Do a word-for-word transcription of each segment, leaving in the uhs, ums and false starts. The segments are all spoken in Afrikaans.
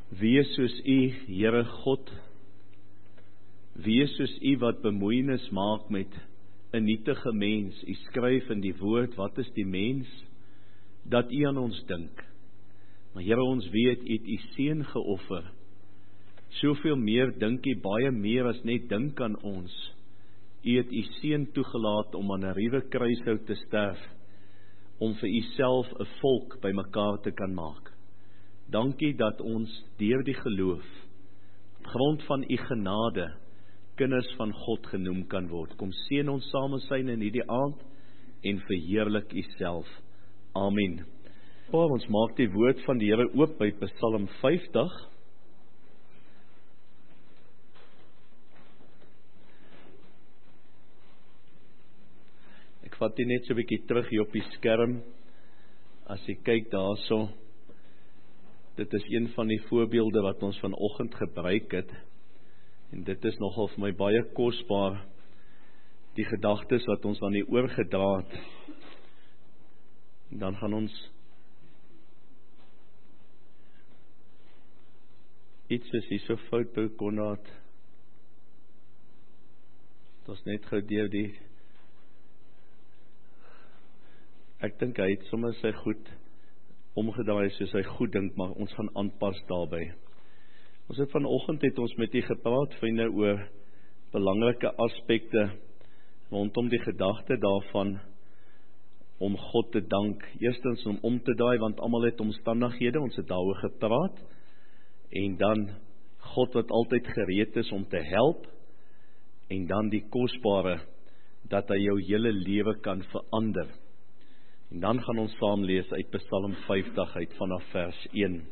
Wie is soos U, Here God? Wie is soos U wat bemoeienis maak met 'n nietige mens? U skryf in die woord, wat is die mens? Dat U aan ons dink. Maar Here, ons weet, U het U seun geoffer. Soveel meer dink U, baie meer as net dink aan ons. U het U seun toegelaat om aan 'n ruwe kruishout te sterf, om vir U self 'n volk bymekaar te kan maak. Dankie dat ons deur die geloof, op grond van U genade, kinders van God genoem kan word. Kom seën ons samesyn in hierdie aand en verheerlik U self. Amen. Oh, ons maak die woord van die Here oop by Psalm vyftig. Ek vat dit net so 'n bietjie terug hier op die skerm. As jy kyk daarso, dit is een van die voorbeelde wat ons vanoggend gebruik het. En dit is nogal vir my baie kosbaar, die gedagtes wat ons aan die oorgedra het. En dan gaan ons iets is hier so fout by Konrad. Dit is net gou deur die Ek dink hy het sommer sy goed omgedraai soos hy goed dink, maar ons gaan aanpas daarby. Ons het vanoggend het ons met U gepraat, vriende, oor belangrike aspekte rondom die gedagte daarvan om God te dank. Eerstens om om te draai, want almal het omstandighede, ons het daaroor gepraat. En dan God wat altyd gereed is om te help. En dan die kosbare, dat hy jou hele lewe kan verander. En dan gaan ons saam lees uit Psalm vyftig uit vanaf vers een.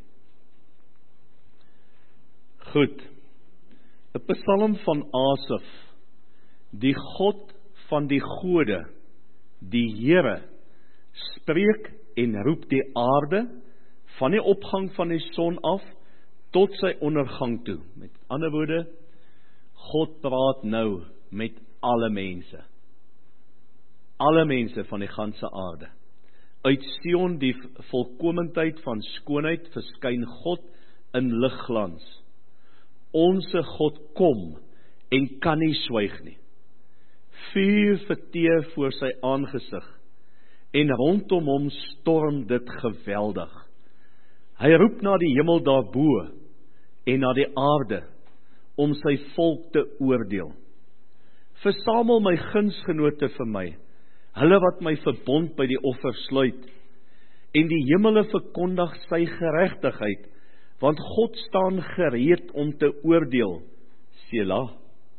Goed, 'n Psalm van Asaf, die God van die gode, die Here, spreek en roep die aarde van die opgang van die son af tot sy ondergang toe. Met ander woorde, God praat nou met alle mense. Alle mense van die ganse aarde. Uit Sion, die volkomendheid van skoonheid, verskyn God in ligglans. Onse God kom en kan nie swyg nie. Vuur verteer voor sy aangesig en rondom hom storm dit geweldig. Hy roep na die hemel daarbo en na die aarde om sy volk te oordeel. Versamel my gunsgenote vir my, hulle wat my verbond by die offer sluit, en die hemele verkondig sy geregtigheid, want God staan gereed om te oordeel. Selah,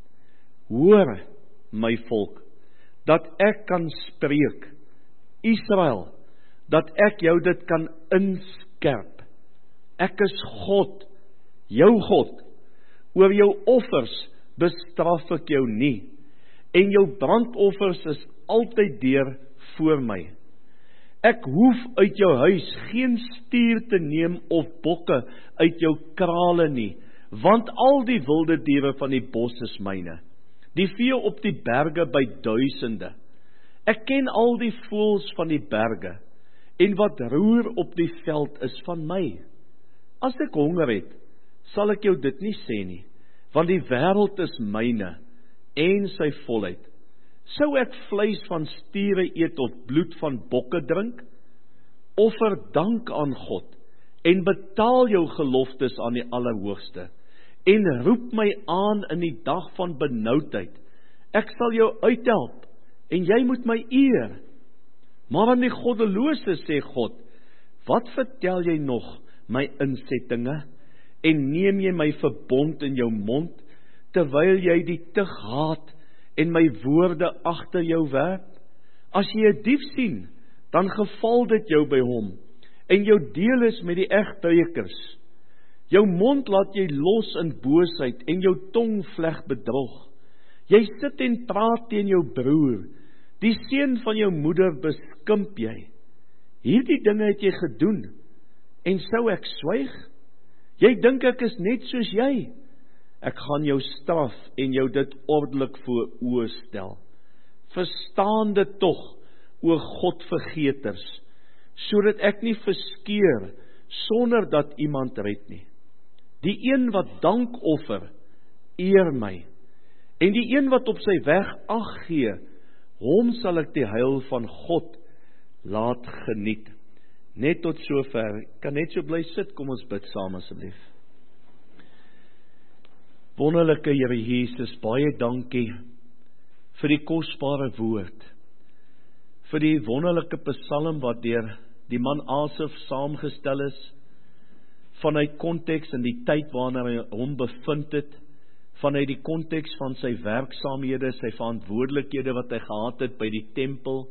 hoor my volk, dat ek kan spreek, Israel, dat ek jou dit kan inskerp. Ek is God, jou God, oor jou offers bestraf ek jou nie, en jou brandoffers is altyd deur voor my. Ek hoef uit jou huis geen stier te neem of bokke uit jou krale nie, want al die wilde diere van die bos is myne, die vee op die berge by duisende. Ek ken al die voëls van die berge, en wat roer op die veld is van my. As ek honger het, sal ek jou dit nie sê nie, want die wêreld is myne, en sy volheid. Sou ek vleis van stiere eet of bloed van bokke drink? Offer dank aan God, en betaal jou geloftes aan die Allerhoogste, en roep my aan in die dag van benoudheid. Ek sal jou uithelp, en jy moet my eer. Maar aan die goddelose sê God, wat vertel jy nog my insettinge, en neem jy my verbond in jou mond, terwyl jy die tug haat, en my woorde agter jou werp? As jy 'n dief sien, dan geval dit jou by hom, en jou deel is met die egbreekers. Jou mond laat jy los in boosheid, en jou tong vleg bedrog. Jy sit en praat teen jou broer, die seun van jou moeder beskimp jy. Hierdie dinge het jy gedoen, en sou ek swyg? Jy dink ek is net soos jy. Ek gaan jou straf en jou dit ordelik voor oë stel. Verstaan dit tog, o Godvergeters, sodat ek nie verskeur sonder dat iemand red nie. Die een wat dank offer, eer my. En die een wat op sy weg ag gee, hom sal ek die heil van God laat geniet. Net tot sover, kan net so bly sit, kom ons bid saam asseblief. Wonderlike Here Jesus, baie dankie vir die kosbare woord, vir die wonderlike psalm wat deur die man Asaf saamgestel is, vanuit konteks in die tyd waarna hy hom bevind het, vanuit die konteks van sy werksaamhede, sy verantwoordelikhede wat hy gehad het by die tempel,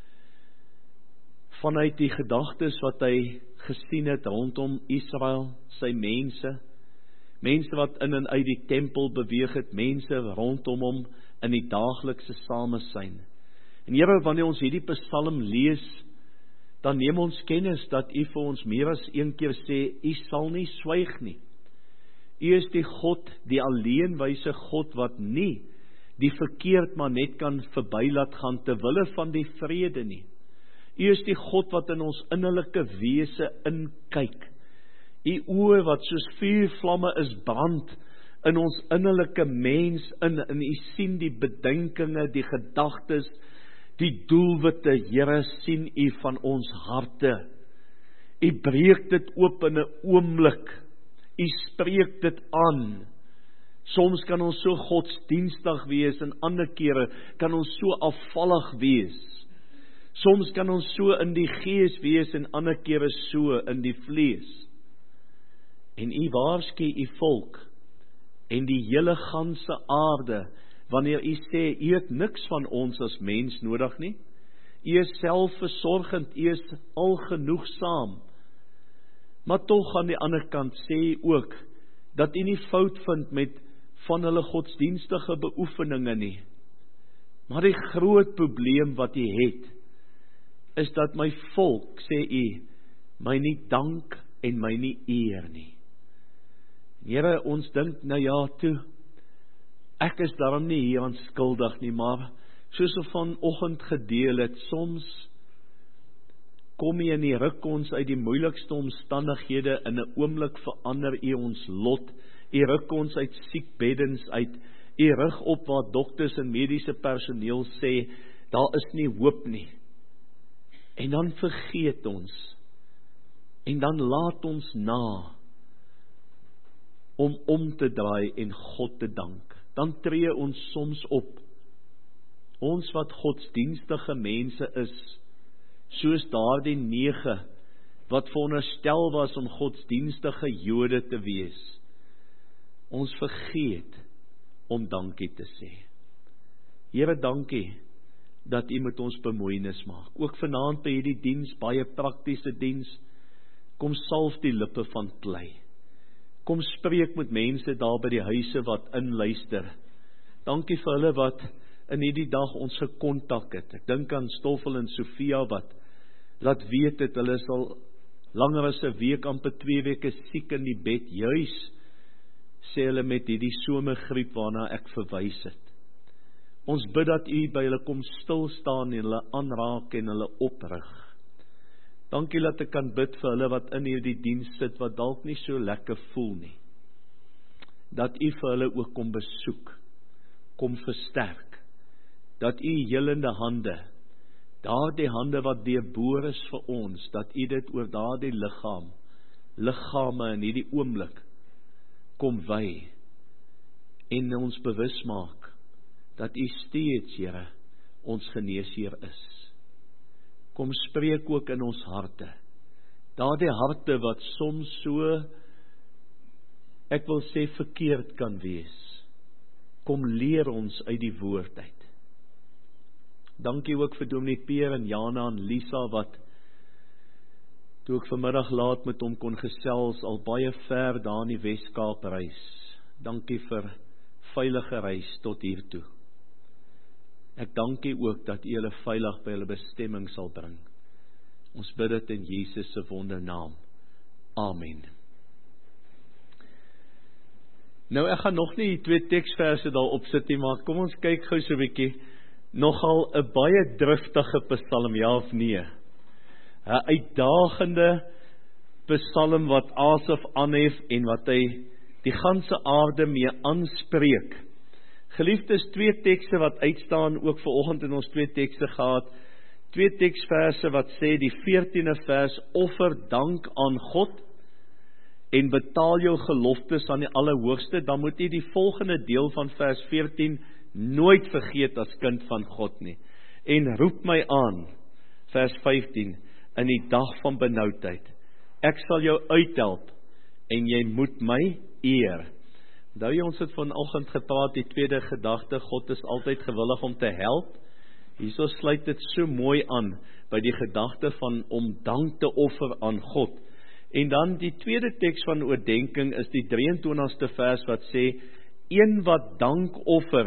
vanuit die gedagtes wat hy gesien het rondom Israel, sy mense, mense wat in en uit die tempel beweeg het, mense rondom hom in die daaglikse samesyn. En Here, wanneer ons hierdie psalm lees, dan neem ons kennis dat U vir ons meer as een keer sê, U sal nie swyg nie. U is die God, die alleenwyse God wat nie die verkeerd maar net kan verby laat gaan te wille van die vrede nie. U is die God wat in ons innerlike wese inkyk. U oë wat soos vuurvlamme is brand in ons innerlike mens in, en U sien die bedenkinge, die gedagtes, die doelwitte. Here, sien U van ons harte. U breek dit oop in 'n oomblik. U spreek dit aan. Soms kan ons so godsdienstig wees en ander kere kan ons so afvallig wees. Soms kan ons so in die gees wees en ander kere so in die vlees. En U waarsku U volk en die hele ganse aarde wanneer U sê U het niks van ons as mens nodig nie. U is selfversorgend, U is algenoegsaam. Maar tog aan die ander kant sê U ook dat U nie fout vind met van hulle godsdienstige beoefeninge nie. Maar die groot probleem wat U het, is dat my volk, sê U, my nie dank en my nie eer nie. Here, ons dink, nou ja, toe, ek is daarom nie hieraan skuldig nie, maar soos ons vanoggend gedeel het, soms kom U en U ruk ons uit die moeilikste omstandighede, in 'n oomblik verander U ons lot, U ruk ons uit siekbeddens uit, U rig op waar dokters en mediese personeel sê, daar is nie hoop nie. En dan vergeet ons, en dan laat ons na, om om te draai en God te dank. Dan tree ons soms op, ons wat godsdienstige mense is, soos daardie nege, wat veronderstel was om godsdienstige Jode te wees. Ons vergeet om dankie te sê. Here, dankie dat U met ons bemoeienis maak. Ook vanaand by hierdie diens, baie praktiese diens, kom salf die lippe van klei. Kom spreek met mense daar by die huise wat inluister. Dankie vir hulle wat in hierdie dag ons gekontak het. Ek dink aan Stoffel en Sofia wat laat weet het, hulle is al langer as 'n week, amper twee weke siek in die bed, juis, sê hulle met hierdie somergriep waarna ek verwys het. Ons bid dat U by hulle kom stil staan en hulle aanraak en hulle oprig. Dankie dat ek kan bid vir hulle wat in hierdie diens sit, wat dalk nie so lekker voel nie. Dat U vir hulle ook kom besoek, kom versterk. Dat U helende hande, daardie hande wat deurboor is vir ons, dat U dit oor daardie liggaam, liggame in hierdie oomblik, kom wy, en ons bewus maak, dat U steeds, Here, ons geneesheer is. Kom spreek ook in ons harte, daardie harte wat soms so, ek wil sê verkeerd kan wees. Kom leer ons uit die woord uit. Dankie ook vir Dominee Peer en Jana en Lisa wat, toe ek vanmiddag laat met hom kon gesels, al baie ver daar in die Wes-Kaap reis. Dankie vir veilige reis tot hier toe. Ek dank U ook dat U hulle veilig by hulle bestemming sal bring. Ons bid dit in Jesus se wondernaam. Amen. Nou, ek gaan nog nie die twee teksverse daar opsit nie, maar kom ons kyk gou so 'n bietjie. Nogal 'n baie driftige psalm, ja of nee? 'n Uitdagende psalm wat Asaf aanhef en wat hy die ganse aarde mee aanspreek. Geliefdes, twee tekste wat uitstaan, ook vanoggend in ons twee tekste gehad, twee teksverse wat sê, die veertiende vers, offer dank aan God, en betaal jou geloftes aan die Allerhoogste, dan moet jy die volgende deel van vers veertien nooit vergeet as kind van God nie. En roep my aan, vers vyftien, in die dag van benoudheid. Ek sal jou uithelp, en jy moet my eer. Onthou jy, ons het vanoggend gepraat, die tweede gedagte, God is altyd gewillig om te help. Hierso sluit dit so mooi aan, by die gedagte van om dank te offer aan God. En dan die tweede teks van oordenking is die drieëntwintigste vers wat sê, een wat dank offer,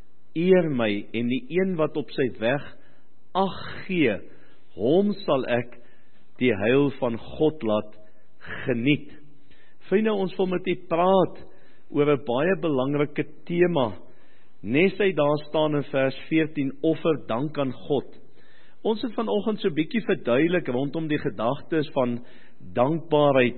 eer my, en die een wat op sy weg ag gee, hom sal ek die heil van God laat geniet. Vriende, ons wil met u praat oor 'n baie belangrike tema, nes hy daar staan in vers veertien, offer dank aan God. Ons het vanoggend so 'n bietjie verduidelik rondom die gedagtes van dankbaarheid,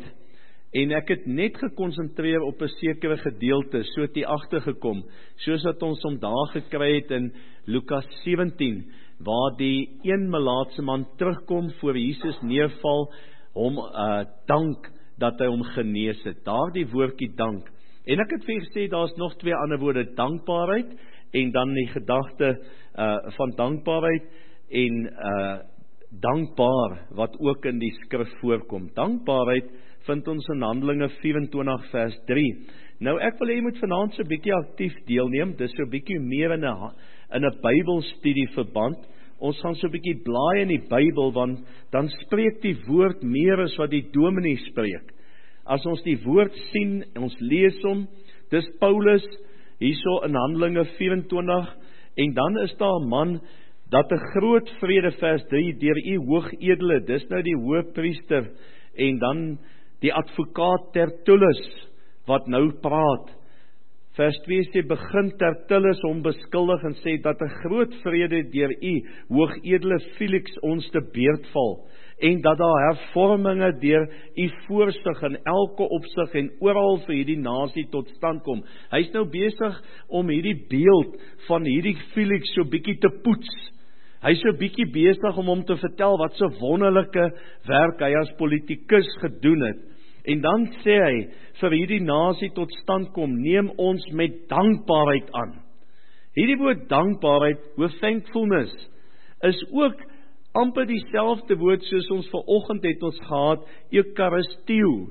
en ek het net gekonsentreer op 'n sekere gedeelte, so het hy agtergekom, soos wat ons hom daar gekry het in Lukas sewentien, waar die een melaatse man terugkom, voor Jesus neerval, hom uh, dank, dat hy hom genees het, daar die woordjie dank, en ek het vir gesê, daar is nog twee ander woorde, dankbaarheid, en dan die gedagte uh, van dankbaarheid, en uh, dankbaar, wat ook in die skrif voorkom. Dankbaarheid vind ons in Handelinge vyf-en-twintig vers drie. Nou ek wil hê jy moet vanaand so 'n bietjie aktief deelneem, dis so 'n bietjie meer in 'n in 'n Bybelstudie verband. Ons gaan so 'n bietjie blaai in die Bybel, want dan spreek die woord meer as wat die dominee spreek. As ons die woord sien, ons lees hom, dis Paulus, hierso in Handelinge vyf-en-twintig, en dan is daar 'n man, dat 'n groot vrede, vers drie, deur u hoogedele, dis nou die hoëpriester, en dan die advokaat Tertullus, wat nou praat. Vers twee sê, begin Tertullus hom beskuldig en sê, dat 'n groot vrede deur u hoogedele Felix ons te beurt val, en dat daar hervorminge deur u voorsig in elke opsig en oral vir hierdie nasie tot stand kom. Hy's nou besig om hierdie beeld van hierdie Felix so bietjie te poets. Hy is so bietjie besig om hom te vertel wat so wonderlike werk hy as politikus gedoen het. En dan sê hy, vir hierdie nasie tot stand kom, neem ons met dankbaarheid aan. Hierdie woord dankbaarheid, with thankfulness, is ook amper dieselfde woord soos ons vanoggend het ons gehad, eukaristio,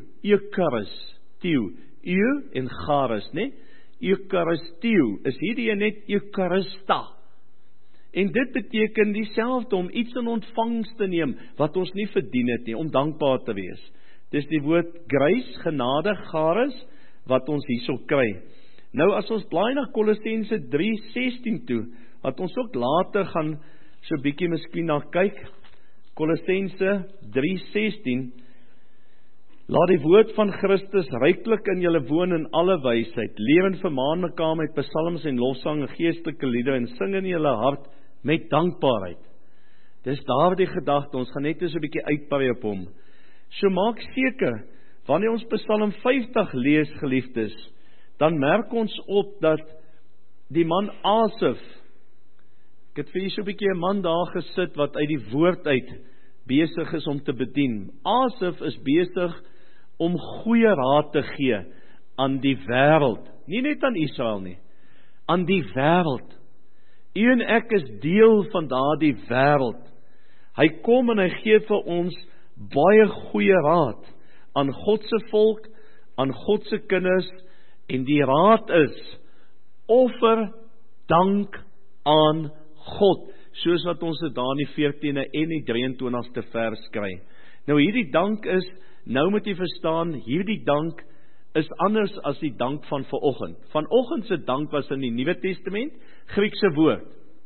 eukaristio, eu en charis, ne? Eukaristio, is hierdie net eukarista. En dit beteken dieselfde, om iets in ontvangs te neem, wat ons nie verdien het nie, om dankbaar te wees. Dis die woord grace, genade, charis, wat ons hierso kry. Nou as ons blaai na Kolossense drie sestien toe, wat ons ook later gaan so bietjie miskien na kyk, Kolossense drie sestien, laat die woord van Christus ryklik in julle woon in alle wysheid, leer en vermaan mekaar met psalms en lofsang en geestelike liedere, en sing in julle hart met dankbaarheid. Dis daar die gedagte, ons gaan net so 'n bietjie uitbrei op hom. So maak seker, wanneer ons Psalm vyftig lees, geliefdes, dan merk ons op dat die man Asaf, ek het vir jy so 'n bietjie 'n man daar gesit, wat uit die woord uit besig is om te bedien. Asaf is besig om goeie raad te gee aan die wêreld, nie net aan Israel nie, aan die wêreld. U en ek is deel van daardie wêreld. Hy kom en hy gee vir ons baie goeie raad aan God se volk, aan God se kinders, en die raad is, offer dank aan God, soos wat ons dit daar in die veertiende en die drieëntwintigste vers kry. Nou hierdie dank is, nou moet jy verstaan, hierdie dank is anders as die dank van vanoggend. Vanoggend se dank was in die Nuwe Testament, Griekse woord.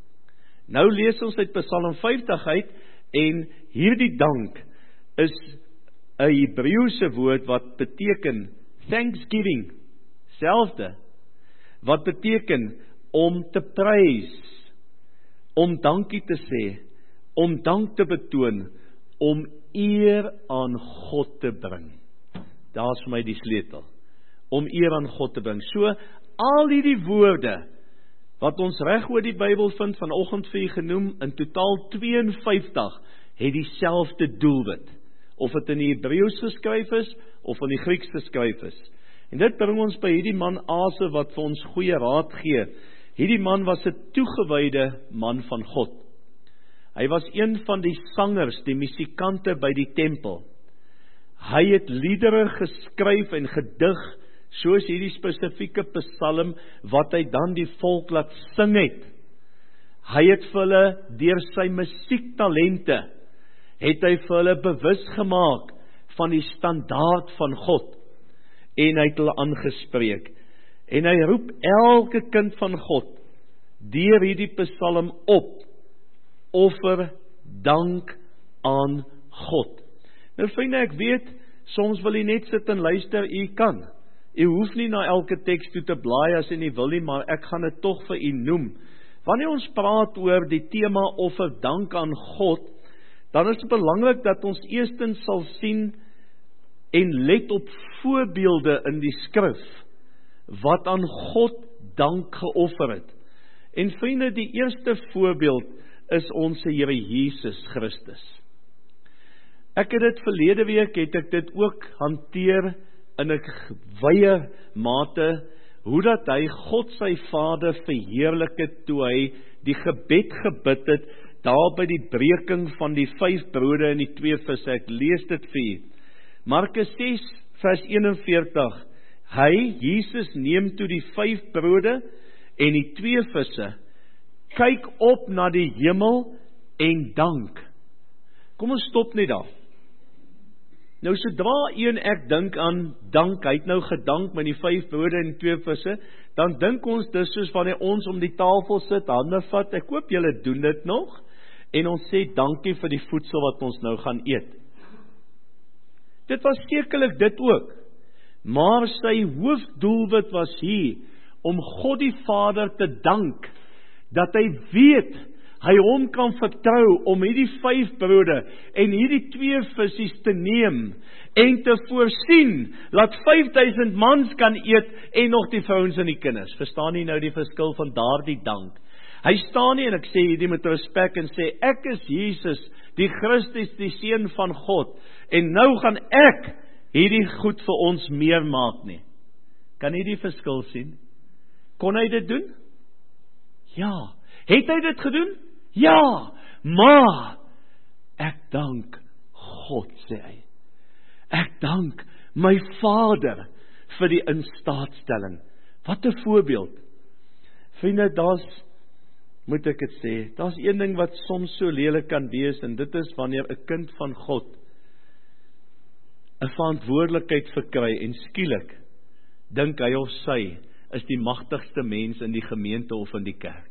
Nou lees ons uit Psalm vyftig uit, en hierdie dank is 'n Hebreëse woord wat beteken thanksgiving, selfde, wat beteken om te prys, om dankie te sê, om dank te betoon, om eer aan God te bring. Daar is vir my die sleutel. om eer aan God te bring. So, al hierdie woorde, wat ons reg oor die Bybel vind, vanoggend vir u genoem, in totaal twee en vyftig, het dieselfde doelwit, of het in die Hebreëus geskryf is, of in die Grieks geskryf is. En dit bring ons by hierdie man Asaf, wat vir ons goeie raad gee. Hierdie man was 'n toegewyde man van God. Hy was een van die sangers, die musikante by die tempel. Hy het liedere geskryf en gedig, soos hierdie spesifieke psalm, wat hy dan die volk laat sing het. Hy het vir hulle, deur sy musiektalente, het hy vir hulle bewus gemaak van die standaard van God, en hy het hulle aangespreek. En hy roep elke kind van God, deur hierdie psalm op, offer dank aan God. Nou vriende, ek weet, soms wil jy net sit en luister, jy kan. Jy hoef nie na elke teks toe te blaai as jy nie wil nie, maar ek gaan dit tog vir jy noem. Wanneer ons praat oor die tema offer dank aan God, dan is dit belangrik dat ons eerstens sal sien en let op voorbeelde in die skrif, wat aan God dank geoffer het. En vriende, die eerste voorbeeld is ons Here Jesus Christus. Ek het dit verlede week, het ek dit ook hanteer in 'n wye mate, hoe dat hy God sy Vader verheerlik het, toe hy die gebed gebid het, daar by die breking van die vyf brode en die twee visse. Ek lees dit vir u. Markus ses vers eenenveertig, hy, Jesus, neem toe die vyf brode en die twee visse, kyk op na die hemel en dank. Kom ons stop net daar. Nou, sodra een ek dink aan dank, hy het nou gedank met die vyf brode en die twee visse, dan dink ons dis soos wanneer ons om die tafel sit, hande vat, ek hoop julle doen dit nog, en ons sê dankie vir die voedsel wat ons nou gaan eet. Dit was sekerlik dit ook, maar sy hoofdoelwit was hier, om God die Vader te dank, dat hy weet, hy hom kan vertrou om hierdie vyf brode en hierdie twee visies te neem en te voorsien, laat vyfduisend mans kan eet en nog die vrouens en die kinders. Verstaan nie nou die verskil van daardie dank? Hy staan nie, en ek sê hierdie met respek, en sê, ek is Jesus, die Christus, die Seun van God, en nou gaan ek hierdie goed vir ons meer maak nie. Kan jy die verskil sien? Kon hy dit doen? Ja. Het hy dit gedoen? Ja, maar ek dank God, sê hy. Ek dank my Vader vir die instaatstelling. Wat 'n voorbeeld. Vriende, daar's, moet ek dit sê, daar's een ding wat soms so lelik kan wees, en dit is wanneer 'n kind van God 'n verantwoordelikheid verkry, en skielik dink hy of sy is die magtigste mens in die gemeente of in die kerk.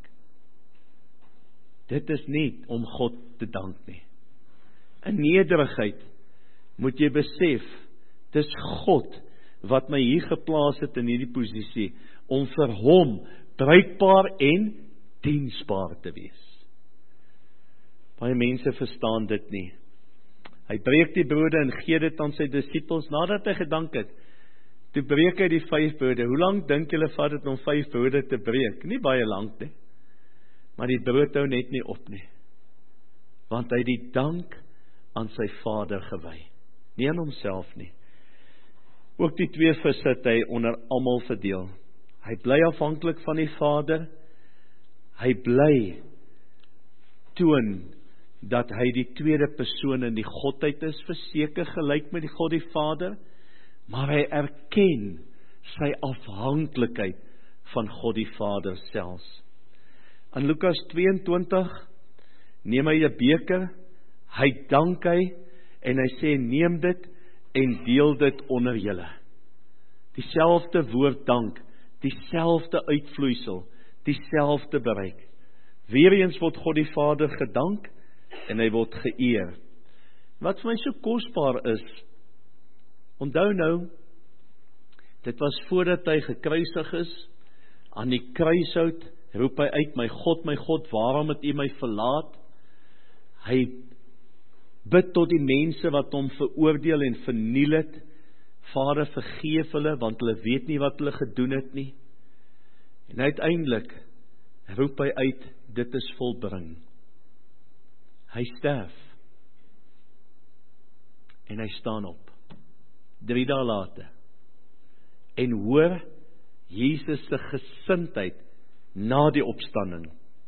Dit is nie om God te dank nie. In nederigheid moet jy besef, dis God wat my hier geplaas het in hierdie posisie, om vir hom bruikbaar en diensbaar te wees. Baie mense verstaan dit nie. Hy breek die brode en gee dit aan sy disippels, nadat hy gedank het. Toe breek hy die vyf brode. Hoe lank dink julle vat dit om vyf brode te breek? Nie baie lank nie. Maar die brood hou net nie op nie. Want hy het die dank aan sy Vader gewy. Nie aan homself nie. Ook die twee visse het hy onder almal verdeel. Hy bly afhanklik van die Vader. Hy bly toon dat hy die tweede persoon in die Godheid is, verseker gelyk met die God die Vader, maar hy erken sy afhanklikheid van God die Vader selfs. In Lukas tweeëntwintig neem hy 'n beker, hy dank hy, en hy sê, neem dit en deel dit onder julle. Dieselfde woord dank, dieselfde uitvloeisel, dieselfde bereik. Weereens word God die Vader gedank, en hy word geëer. Wat vir my so kosbaar is, onthou nou, dit was voordat hy gekruisig is, aan die kruishout, roep hy uit, my God, my God, waarom het U my verlaat? Hy bid tot die mense wat hom veroordeel en verniel het, Vader, vergeef hulle, want hulle weet nie wat hulle gedoen het nie. En uiteindelik roep hy uit, dit is volbring. Hy sterf. En hy staan op. Drie dae later. En hoor Jesus se gesindheid na die opstanding.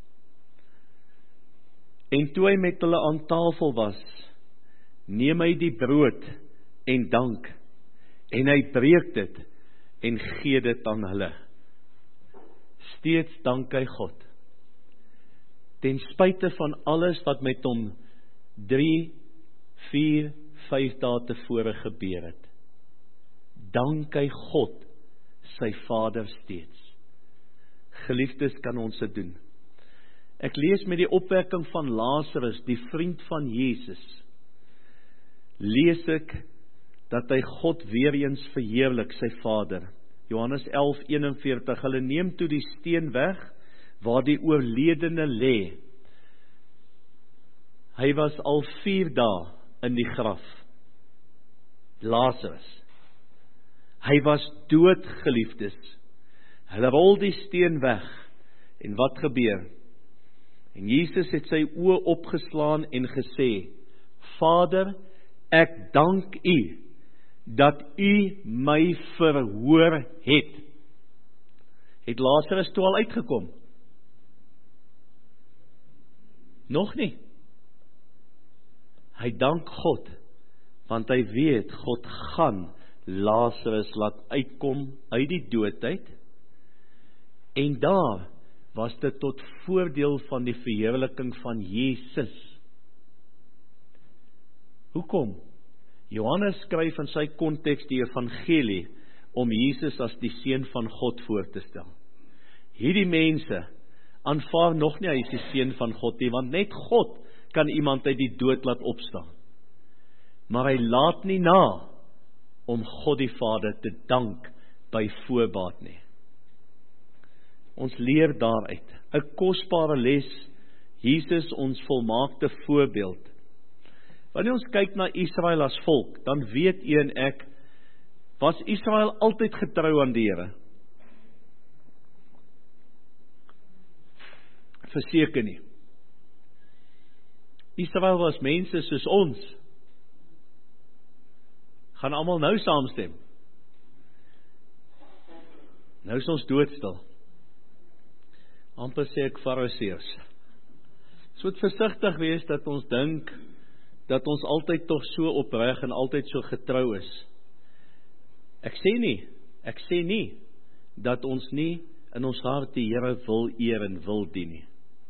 En toe hy met hulle aan tafel was, neem hy die brood en dank, en hy breek dit en gee dit aan hulle. Steeds dank hy God. Ten spyte van alles wat met hom drie, vier, vyf dae tevore gebeur het. Dank hy God, sy Vader steeds. Geliefdes, kan ons dit doen. Ek lees met die opwekking van Lazarus, die vriend van Jesus, lees ek dat hy God weer eens verheerlik, sy Vader. Johannes elf eenenveertig, hulle neem toe die steen weg, waar die oorledene lê. Hy was al vier dae in die graf. Lazarus. Hy was dood, geliefdes. Hulle rol die steen weg. En wat gebeur? En Jesus het sy oë opgeslaan en gesê, Vader, ek dank U, dat U my verhoor het. Het Lazarus toe al uitgekom? Nog nie. Hy dank God, want hy weet, God gaan Lazarus laat uitkom uit die doodheid, en daar was dit tot voordeel van die verheerliking van Jesus. Hoekom? Johannes skryf in sy konteks die evangelie, om Jesus as die seun van God voor te stel. Hierdie mense aanvaar nog nie hy is die seun van God nie, want net God kan iemand uit die dood laat opstaan. Maar hy laat nie na, om God die Vader te dank by voorbaat nie. Ons leer daaruit, 'n kosbare les, Jesus ons volmaakte voorbeeld. Wanneer ons kyk na Israel as volk, dan weet u en ek, was Israel altyd getrou aan die Here? Verseker nie. Israel was mense soos ons. Gaan almal nou saamstem? Nou is ons doodstil. Amper sê ek fariseërs. Ons moet versigtig wees dat ons dink dat ons altyd tog so opreg en altyd so getrou is. Ek sê nie, ek sê nie dat ons nie in ons hart die Here wil eer en wil dien nie.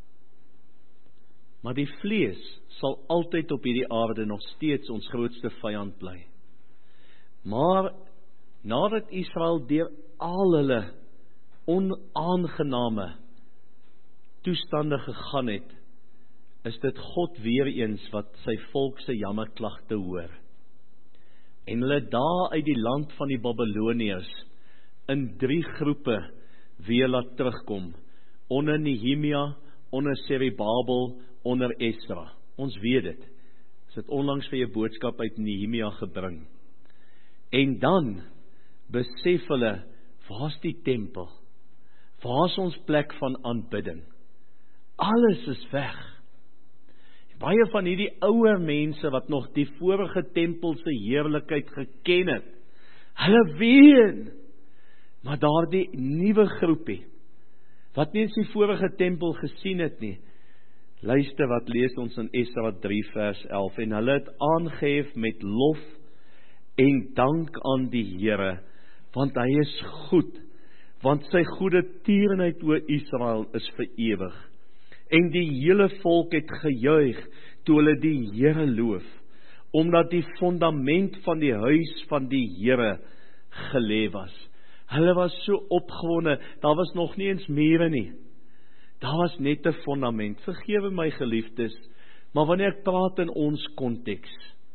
Maar die vlees sal altyd op hierdie aarde nog steeds ons grootste vyand bly. Maar nadat Israel deur al hulle onaangename toestande gegaan het, is dit God weer eens wat sy volk se jammerklagte hoor. En hulle daar uit die land van die Babyloniërs in drie groepe weer laat terugkom, onder Nehemia, onder Serubabel, onder Esra. Ons weet dit. Ons het onlangs vir 'n boodskap uit Nehemia gebring. En dan besef hulle, waar is die tempel? Waar is ons plek van aanbidding? Alles is weg. Baie van hierdie ouer mense wat nog die vorige tempel se heerlikheid geken het, hulle ween, maar daardie nuwe groepie, wat nie eens die vorige tempel gesien het nie, luister wat lees ons in Esra drie vers elf, en hulle het aangehef met lof en dank aan die Here, want hy is goed, want sy goeie tierenheid oor Israel is vir ewig. En die hele volk het gejuig toe hulle die Here loof, omdat die fundament van die huis van die Here gelê was. Hulle was so opgewonde, daar was nog nie eens mure nie. Daar was net 'n fundament. Vergewe my geliefdes, maar wanneer ek praat in ons konteks,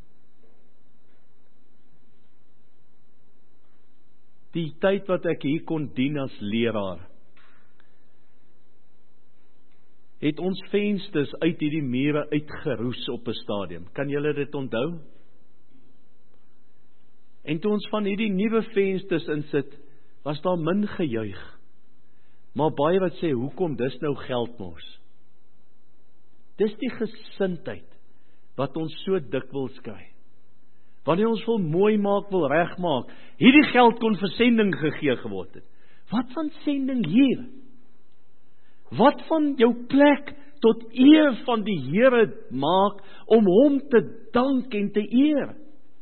die tyd wat ek hier kon dien as leraar, het ons vensters uit hierdie mure uitgeroes op 'n stadium. Kan julle dit onthou? En toe ons van hierdie nuwe vensters insit, was daar min gejuig. Maar baie wat sê, hoekom, dis nou geldmors. Dis die gesindheid wat ons so dikwels kry. Wanneer ons wil mooi maak, wil reg maak, hierdie geld kon vir sending gegee geword het. Wat van sending hier? Wat van jou plek tot eer van die Here maak, om hom te dank en te eer?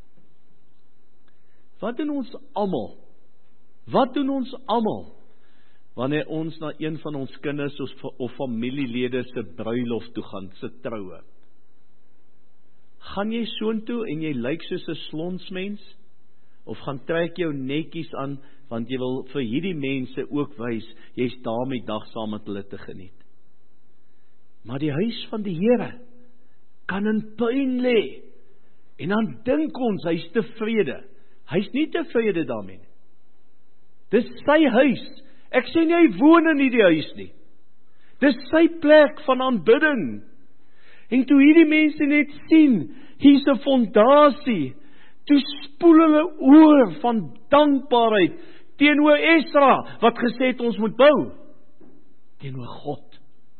Wat doen ons almal? Wat doen ons almal? Wanneer ons na een van ons kinders of, of familielede se bruilof toe gaan, se troue. Gaan jy soontoe en jy lyk soos 'n slonsmens? Of gaan trek jou netjies aan, want jy wil vir hierdie mense ook wys, jy's daar met dag saam met hulle te geniet. Maar die huis van die Here kan in puin lê. En dan dink ons, hy's tevrede. Hy's nie tevrede daarmee nie. Dis sy huis. Ek sê nie hy woon in hierdie huis nie. Dis sy plek van aanbidding. En toe hierdie mense net sien, hier's 'n fondasie, toe spoel hulle oor van dankbaarheid teenoor Esra, wat gesê het ons moet bou, teenoor God.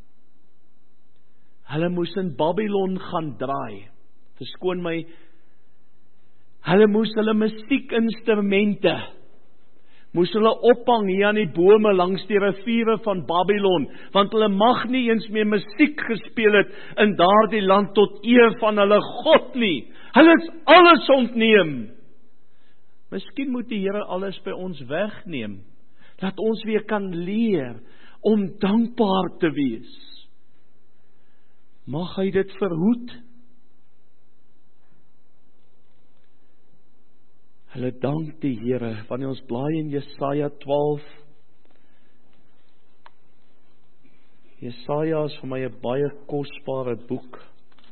Hulle moes in Babylon gaan draai. Verskoon my, hulle moes hulle musiekinstrumente, moes hulle ophang hier aan die bome langs die riviere van Babylon, want hulle mag nie eens meer musiek gespeel het in daardie land tot eer van hulle God nie. Hulle is alles ontneem. Miskien moet die Here alles by ons wegneem, dat ons weer kan leer om dankbaar te wees. Mag hy dit verhoed? Hulle dank die Here, wanneer ons blaai in Jesaja twaalf. Jesaja is vir my 'n baie kosbare boek.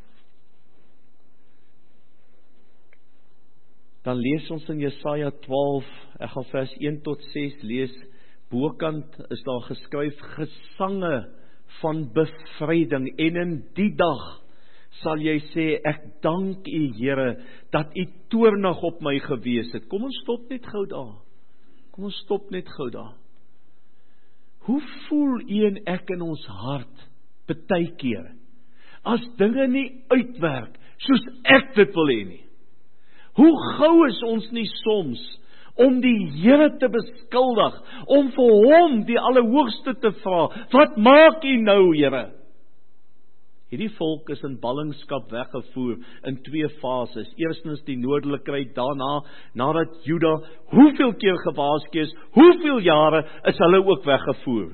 Dan lees ons in Jesaja twaalf, ek gaan vers een tot ses lees, bokant is daar geskryf, gesange van bevryding, en in die dag sal jy sê, ek dank U Here, dat U toornig op my gewees het. Kom ons stop net gou daar. Kom ons stop net gou daar. Hoe voel U en ek in ons hart, partykeer, as dinge nie uitwerk, soos ek dit wil hê nie? Hoe gou is ons nie soms, om die Here te beskuldig, om vir hom die Allerhoogste te vra, wat maak U nou, Here? Hierdie volk is in ballingskap weggevoer in twee fases. Eerstens die noordelikheid, daarna, nadat Juda hoeveel keer gewaarsku is, hoeveel jare is hulle ook weggevoer.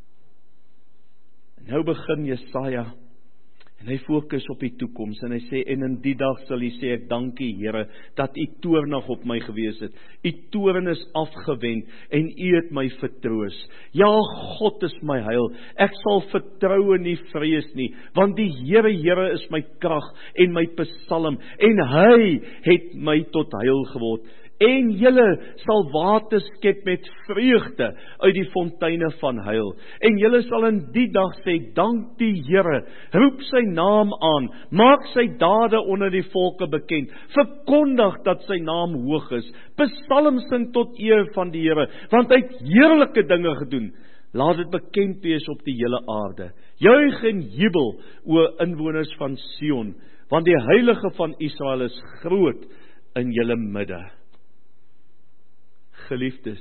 En nou begin Jesaja, en hy fokus op die toekoms, en hy sê, en in die dag sal hy sê, ek dank U Here, dat U toornig op my gewees het. U toorn is afgewend, en U het my vertroos. Ja, God is my heil, ek sal vertrou en nie vrees nie, want die Here, Here is my krag, en my psalm, en hy het my tot heil geword. En julle sal water skep met vreugde uit die fonteine van heil. En julle sal in die dag sê, dank die Here, roep sy naam aan, maak sy dade onder die volke bekend, verkondig dat sy naam hoog is, psalm sing tot eer van die Here, want hy het heerlike dinge gedoen. Laat dit bekend wees op die hele aarde. Juig en jubel, o inwoners van Sion, want die heilige van Israel is groot in julle midde. Geliefdes,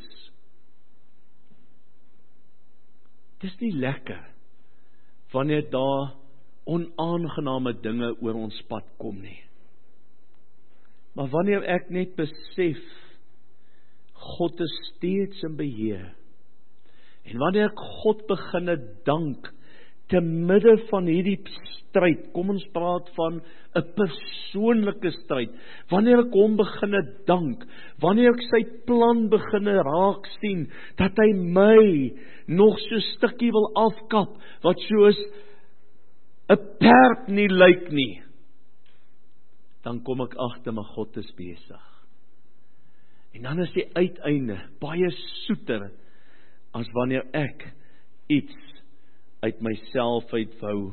dis nie lekker wanneer daar onaangename dinge oor ons pad kom nie. Maar wanneer ek net besef, God is steeds in beheer, en wanneer ek God beginne dank, te midde van hierdie stryd, kom ons praat van 'n persoonlike stryd, wanneer ek hom beginne dank, wanneer ek sy plan beginne raak sien, dat hy my nog so stukkie wil afkap, wat soos 'n perd nie lyk nie, dan kom ek agter, maar God is besig. En dan is die uiteinde baie soeter, as wanneer ek iets uit myself uit wou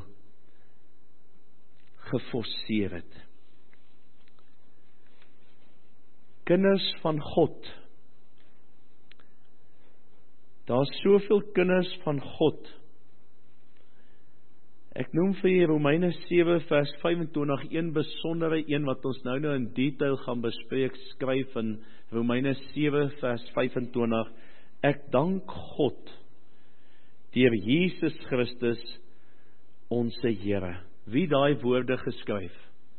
geforseer het. Kinders van God. Daar's soveel kinders van God. Ek noem vir julle Romeine sewe vers vyf en twintig, een besondere een wat ons nou nou in detail gaan bespreek, skryf in Romeine sewe vers vyf en twintig. Ek dank God deur Jesus Christus ons Here. Wie daai woorde geskryf?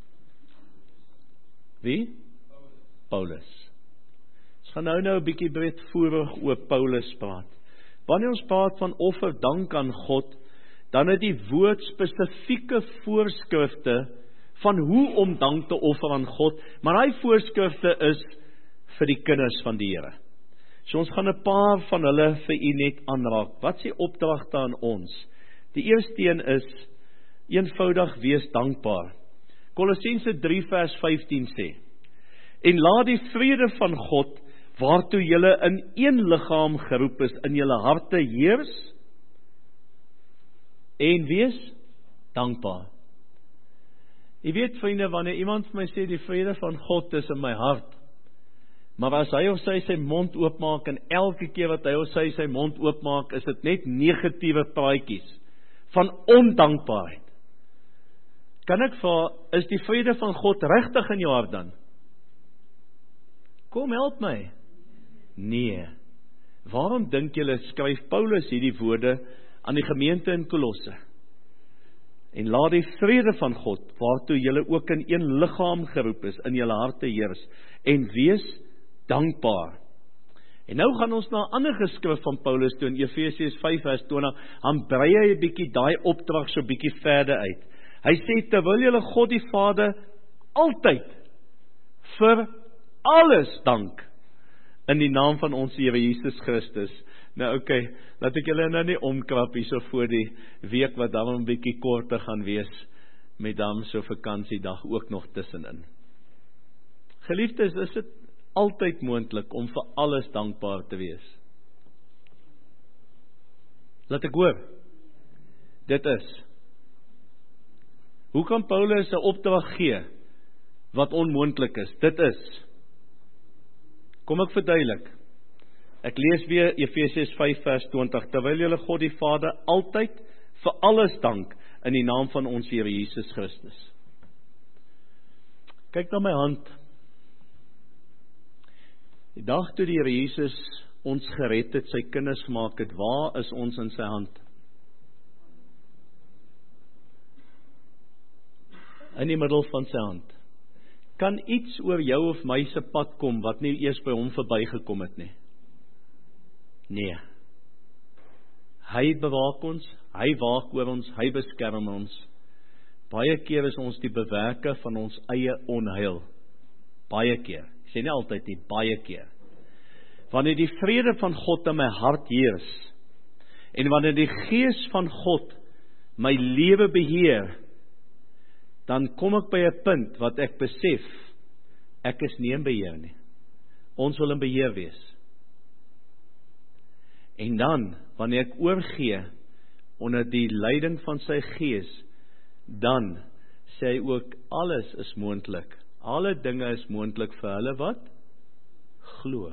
Wie? Paulus. Ons gaan nou nou 'n bietjie breedvoerig oor Paulus praat. Wanneer ons praat van offer dank aan God, dan het die woord spesifieke voorskrifte van hoe om dank te offer aan God, maar hy voorskrifte is vir die kinders van die Here. So ons gaan 'n paar van hulle vir u net aanraak. Wat is die opdragte aan ons? Die eerste een is eenvoudig wees dankbaar. Kolossense drie vers vyftien sê: En laat die vrede van God, waartoe julle in een liggaam geroep is, in julle harte heers, en wees dankbaar. Jy weet, vriende, wanneer iemand vir my sê, die vrede van God is in my hart, maar as hy of sy sy mond oopmaak, en elke keer wat hy of sy sy mond oopmaak, is dit net negatiewe praatjies van ondankbaarheid. Kan ek vra, is die vrede van God regtig in jou hart dan? Kom, help my. Nee. Waarom dink julle skryf Paulus hierdie woorde aan die gemeente in Kolosse? En laat die vrede van God, waartoe julle ook in een liggaam geroep is, in julle harte heers, en wees dankbaar. En nou gaan ons na 'n ander geskrif van Paulus toe in Efesiërs vyf vers twintig, dan brei hy 'n bietjie daai opdrag so 'n bietjie verder uit. Hy sê, terwyl julle God die Vader altyd vir alles dank in die naam van ons Here Jesus Christus. Nou oké, okay, laat ek julle nou nie omkrap hier so voor die week wat dan 'n bietjie korter gaan wees met dan so vakansiedag ook nog tussenin. Geliefdes, is dit altyd moontlik om vir alles dankbaar te wees? Laat ek hoor. Dit is. Hoe kan Paulus 'n opdrag gee wat onmoontlik is? Dit is. Kom ek verduidelik. Ek lees weer Efesiërs vyf vers twintig. Terwyl julle God die Vader altyd vir alles dank in die naam van ons Here Jesus Christus. Kyk na my hand. Die dag toe die Here Jesus ons gered het, sy kinders gemaak het, waar is ons in sy hand? In die middel van sy hand. Kan iets oor jou of my se pad kom wat nie eers by hom verbygekom het nie? Nee. Hy bewaak ons, hy waak oor ons, hy beskerm ons. Baie keer is ons die bewerker van ons eie onheil. Baie keer. Ek sê nie altyd nie, baie keer. Wanneer die vrede van God in my hart heers, en wanneer die gees van God my lewe beheer, dan kom ek by 'n punt wat ek besef, ek is nie in beheer nie. Ons wil in beheer wees. En dan, wanneer ek oorgee onder die leiding van sy gees, dan sê hy ook, alles is moontlik. Alle dinge is moontlik vir hulle wat? Glo.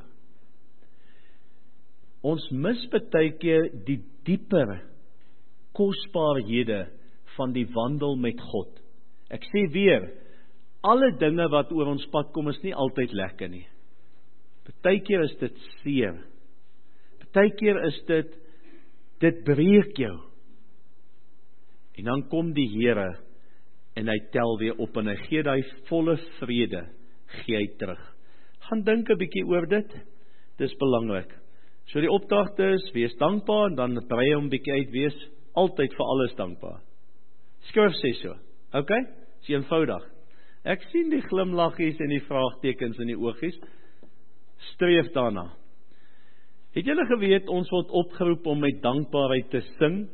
Ons mis baie keer die dieper kosbaarhede van die wandel met God. Ek sê weer, alle dinge wat oor ons pad kom is nie altyd lekker nie. Partykeer is dit seer. Partykeer is dit, dit breek jou. En dan kom die Here en hy tel weer op en hy gee die volle vrede, gee hy terug. Gaan dink 'n bietjie oor dit. Dis belangrik. So die opdragte is, wees dankbaar, en dan brei hom 'n bietjie uit, wees altyd vir alles dankbaar. Skrif sê so. OK? Dis eenvoudig. Ek sien die glimlaggies en die vraagtekens in die oogies. Streef daarna. Het julle geweet, ons word opgeroep om met dankbaarheid te sing?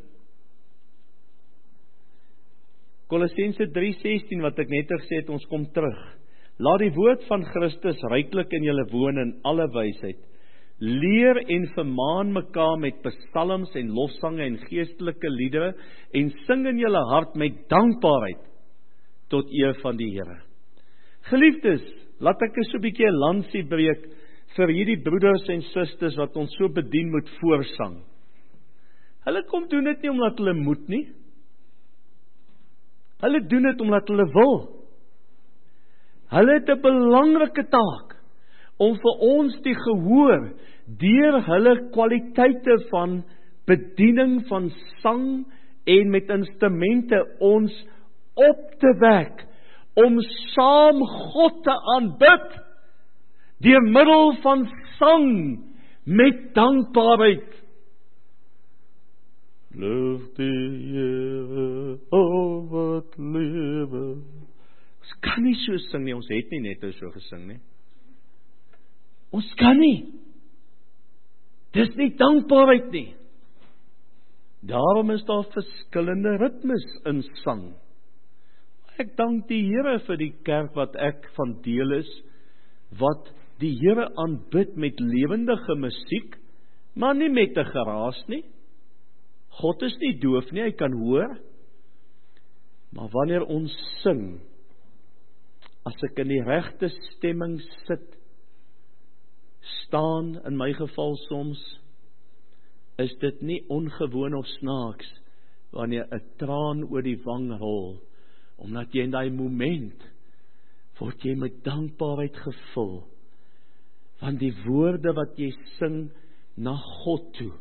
Kolossense drie sestien wat ek net gesê het, ons kom terug. Laat die woord van Christus ryklik in julle woon in alle wysheid. Leer en vermaan mekaar met psalms en lofsange en geestelike liedere en sing in julle hart met dankbaarheid tot eer van die Here. Geliefdes, laat ek so 'n bietjie 'n lansie breek vir hierdie broeders en susters wat ons so bedien met voorsang. Hulle kom doen dit nie omdat hulle moet nie. Hulle doen dit omdat hulle wil. Hulle het 'n belangrike taak om vir ons die gehoor deur hulle kwaliteite van bediening van sang en met instrumente ons op te wek om saam God te aanbid deur middel van sang met dankbaarheid. Loof die Here, o wat lewe. Ons kan nie so sing nie, ons het nie net so gesing nie. Ons kan nie. Dis nie dankbaarheid nie. Daarom is daar verskillende ritmes in sang. Ek dank die Here vir die kerk wat ek van deel is, wat die Here aanbid met lewendige musiek, maar nie met 'n geraas nie. God is nie doof nie, hy kan hoor. Maar wanneer ons sing, as ek in die regte stemming sit, staan, in my geval soms, is dit nie ongewoon of snaaks, wanneer 'n traan oor die wang rol, omdat jy in daai moment, word jy met dankbaarheid gevul, want die woorde wat jy sing na God toe,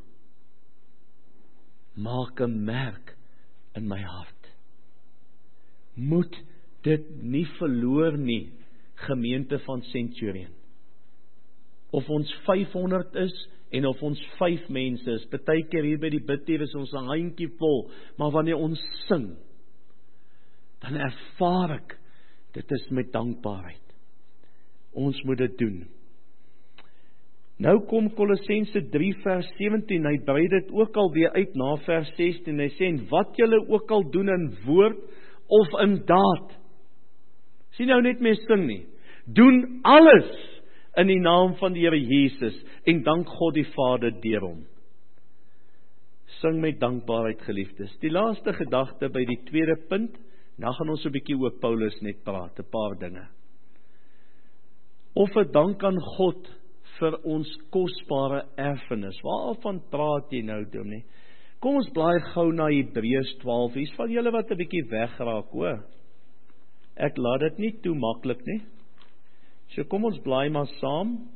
maak 'n merk in my hart. Moet dit nie verloor nie, gemeente van Centurion. Of ons vyfhonderd is, en of ons vyf mense is, partykeer hier by die bidtier is ons 'n handjie vol, maar wanneer ons sing, dan ervaar ek, dit is met dankbaarheid. Ons moet dit doen. Nou kom Kolossense drie vers sewentien, hy brei dit ook al weer uit na vers sestien, hy sê, en wat julle ook al doen in woord of in daad, sien nou net meer sing nie, doen alles in die naam van die Here Jesus, en dank God die Vader deur hom. Sing met dankbaarheid, geliefdes. Die laaste gedagte by die tweede punt, nou gaan ons so 'n bietjie oor Paulus net praat, 'n paar dinge. Of 'n dank aan God vir ons kosbare erfenis. Waarvan praat jy nou, dominee? Kom ons blaai gou na Hebreërs twaalf. Hier's van julle wat 'n bietjie wegraak, hoor. Ek laat dit nie toe maklik nie. So kom ons blaai maar saam.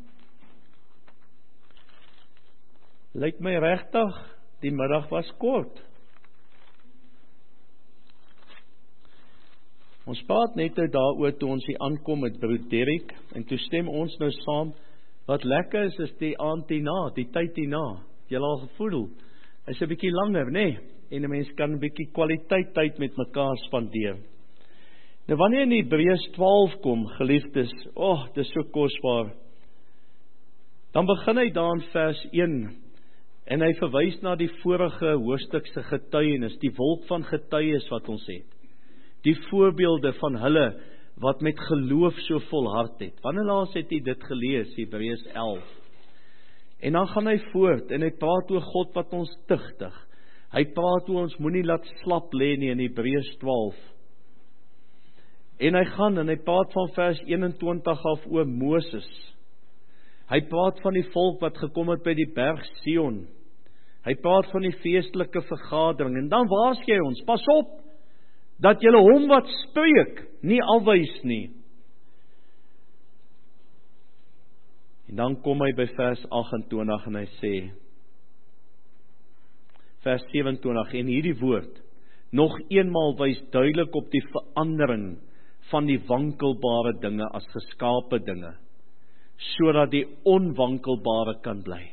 Lyk my regtig, die middag was kort. Ons praat net nou daaroor toe ons hier aankom met broer Derek, en toe stem ons nou saam. Wat lekker is, is die aand hierna, die tyd hierna. Jy al gevoel, is 'n bietjie langer, nê? Nee? En 'n mens kan 'n bietjie kwaliteit tyd met mekaar spandeer. Nou wanneer in Hebreërs twaalf kom, geliefdes, o, oh, dis so kosbaar. Dan begin hy daar in vers een, en hy verwys na die vorige hoofstuk se getuienis, die wolk van getuies wat ons het. Die voorbeelde van hulle wat met geloof so volhard het. Wanneer laas het hy dit gelees, Hebreërs elf? En dan gaan hy voort, en hy praat oor God wat ons tugtig. Hy praat oor ons moenie laat slap lê nie in Hebreërs twaalf. En hy gaan, en hy praat van vers eenentwintig af oor Moses. Hy praat van die volk wat gekom het by die berg Sion. Hy praat van die feestelike vergadering, en dan waarsku hy ons, pas op, dat julle hom wat spreek, nie afwys nie. En dan kom hy by vers agt-en-twintig en hy sê, vers sewe-en-twintig, en hierdie woord, nog eenmaal wys duidelik op die verandering van die wankelbare dinge as geskape dinge, sodat die onwankelbare kan bly.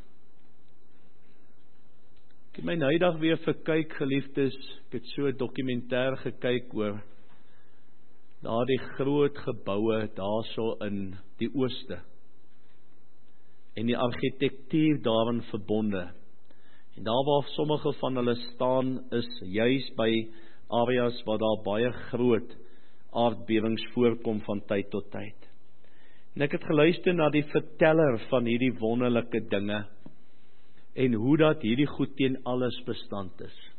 Ek het my noudag weer verkyk, geliefdes, ek het so 'n dokumentêr gekyk oor daardie groot geboue daarso in die ooste, en die argitektuur daarin verbonde. En daar waar sommige van hulle staan, is juis by areas waar daar baie groot aardbewings voorkom van tyd tot tyd. En ek het geluister na die verteller van hierdie wonderlike dinge, en hoe dat hierdie goed teen alles bestand is.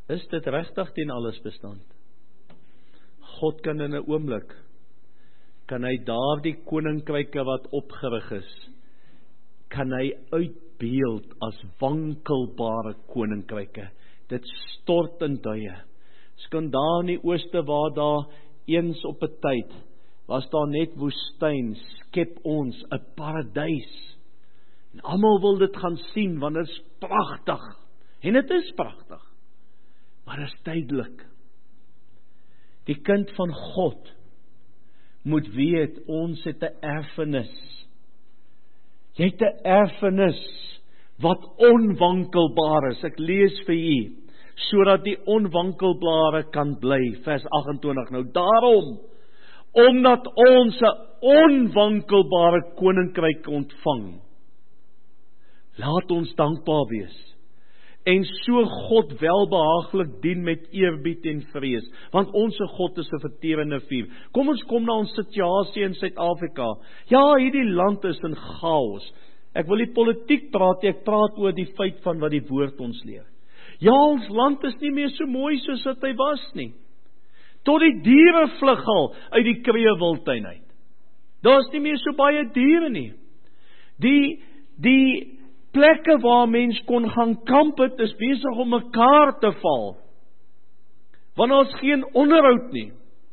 Is dit regtig teen alles bestand? God kan in 'n oomblik, kan hy daardie koninkryke wat opgerig is, kan hy uitbeeld as wankelbare koninkryke. Dit stort in duie. Skyn daar in die ooste waar daar eens op 'n tyd, was daar net woestyn, skep ons 'n paradys. En almal wil dit gaan sien, want dit is pragtig. En dit is pragtig. Maar dit is tydelik. Die kind van God moet weet, ons het 'n erfenis. Jy het 'n erfenis wat onwankelbaar is. Ek lees vir u, sodat die onwankelbare kan bly. Vers agt-en-twintig. Nou daarom, omdat ons 'n onwankelbare koninkryk ontvang, laat ons dankbaar wees. En so God welbehaaglik dien met eerbied en vrees. Want ons God is 'n verterende vuur. Kom ons kom na ons situasie in Suid-Afrika. Ja, hierdie land is in chaos. Ek wil nie politiek praat, ek praat oor die feit van wat die woord ons leer. Ja, ons land is nie meer so mooi soos wat hy was nie. Tot die diere vlug al uit die kreewiltuin uit. Daar is nie meer so baie diere nie. Die, die plekke waar mens kon gaan kamp het, is besig om mekaar te val. Want daar is geen onderhoud nie.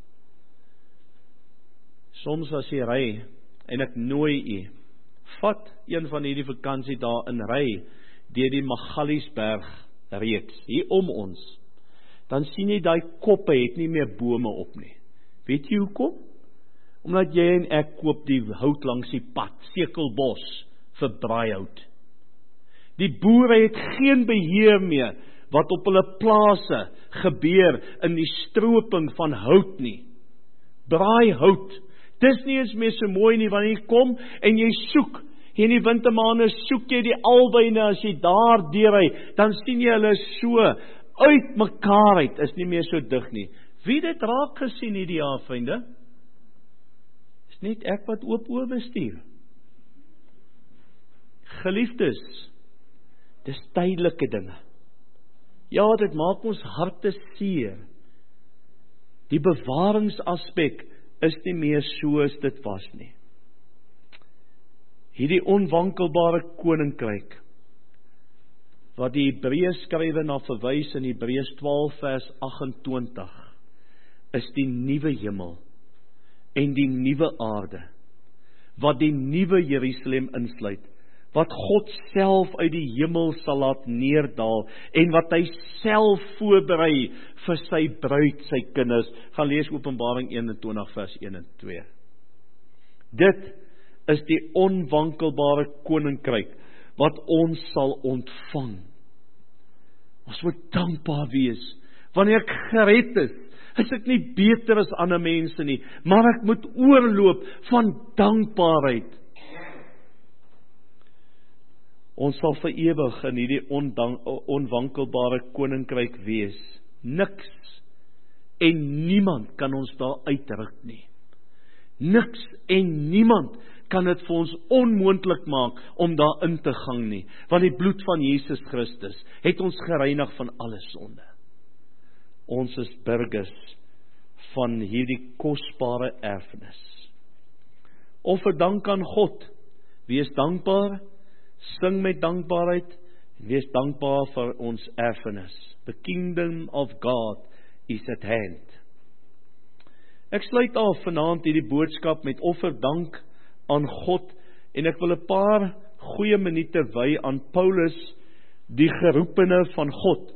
Soms as jy ry, en ek nooi u, vat een van hierdie vakansie daar in ry, deur die Magaliesberg reeks, hier om ons, dan sien jy daai koppe het nie meer bome op nie. Weet jy hoekom? Omdat jy en ek koop die hout langs die pad, sekelbos, vir braaihout. Die boere het geen beheer meer wat op hulle plase gebeur in die stroping van hout nie. Braaihout. Dis nie eens meer so mooi nie, wanneer jy kom en jy soek, in die wintermaande soek jy die albyne, as jy daar deurry, dan sien jy hulle so uit mekaar uit, is nie meer so dig nie. Wie het dit raak gesien hierdie jaar, vriende? Is net ek wat oop oor bestuur. Geliefdes, dis tydelike dinge. Ja, dit maak ons harte seer. Die bewaringsaspek is nie meer soos dit was nie. Hierdie onwankelbare koninkryk, wat die Hebreërs skrywe na verwys in Hebreërs twaalf vers agt-en-twintig, is die nuwe hemel en die nuwe aarde, wat die nuwe Jerusalem insluit, wat God self uit die hemel sal laat neerdal, en wat hy self voorberei vir sy bruid, sy kinders. Gaan lees Openbaring eenentwintig vers een en twee. Dit is die onwankelbare koninkryk, wat ons sal ontvang. Ons moet dankbaar wees. Wanneer ek gered is, is ek nie beter as ander mense nie, maar ek moet oorloop van dankbaarheid. Ons sal vir ewig in hierdie onwankelbare koninkryk wees. Niks en niemand kan ons daar uitruk nie. Niks en niemand kan dit vir ons onmoontlik maak om daar in te gang nie. Want die bloed van Jesus Christus het ons gereinig van alle sonde. Ons is burgers van hierdie kosbare erfenis. Offer dank aan God. Wees dankbaar. Sing met dankbaarheid, en wees dankbaar vir ons erfenis. The kingdom of God is at hand. Ek sluit af vanaand hierdie boodskap met offerdank aan God, en ek wil 'n paar goeie minute wy aan Paulus, die geroepene van God.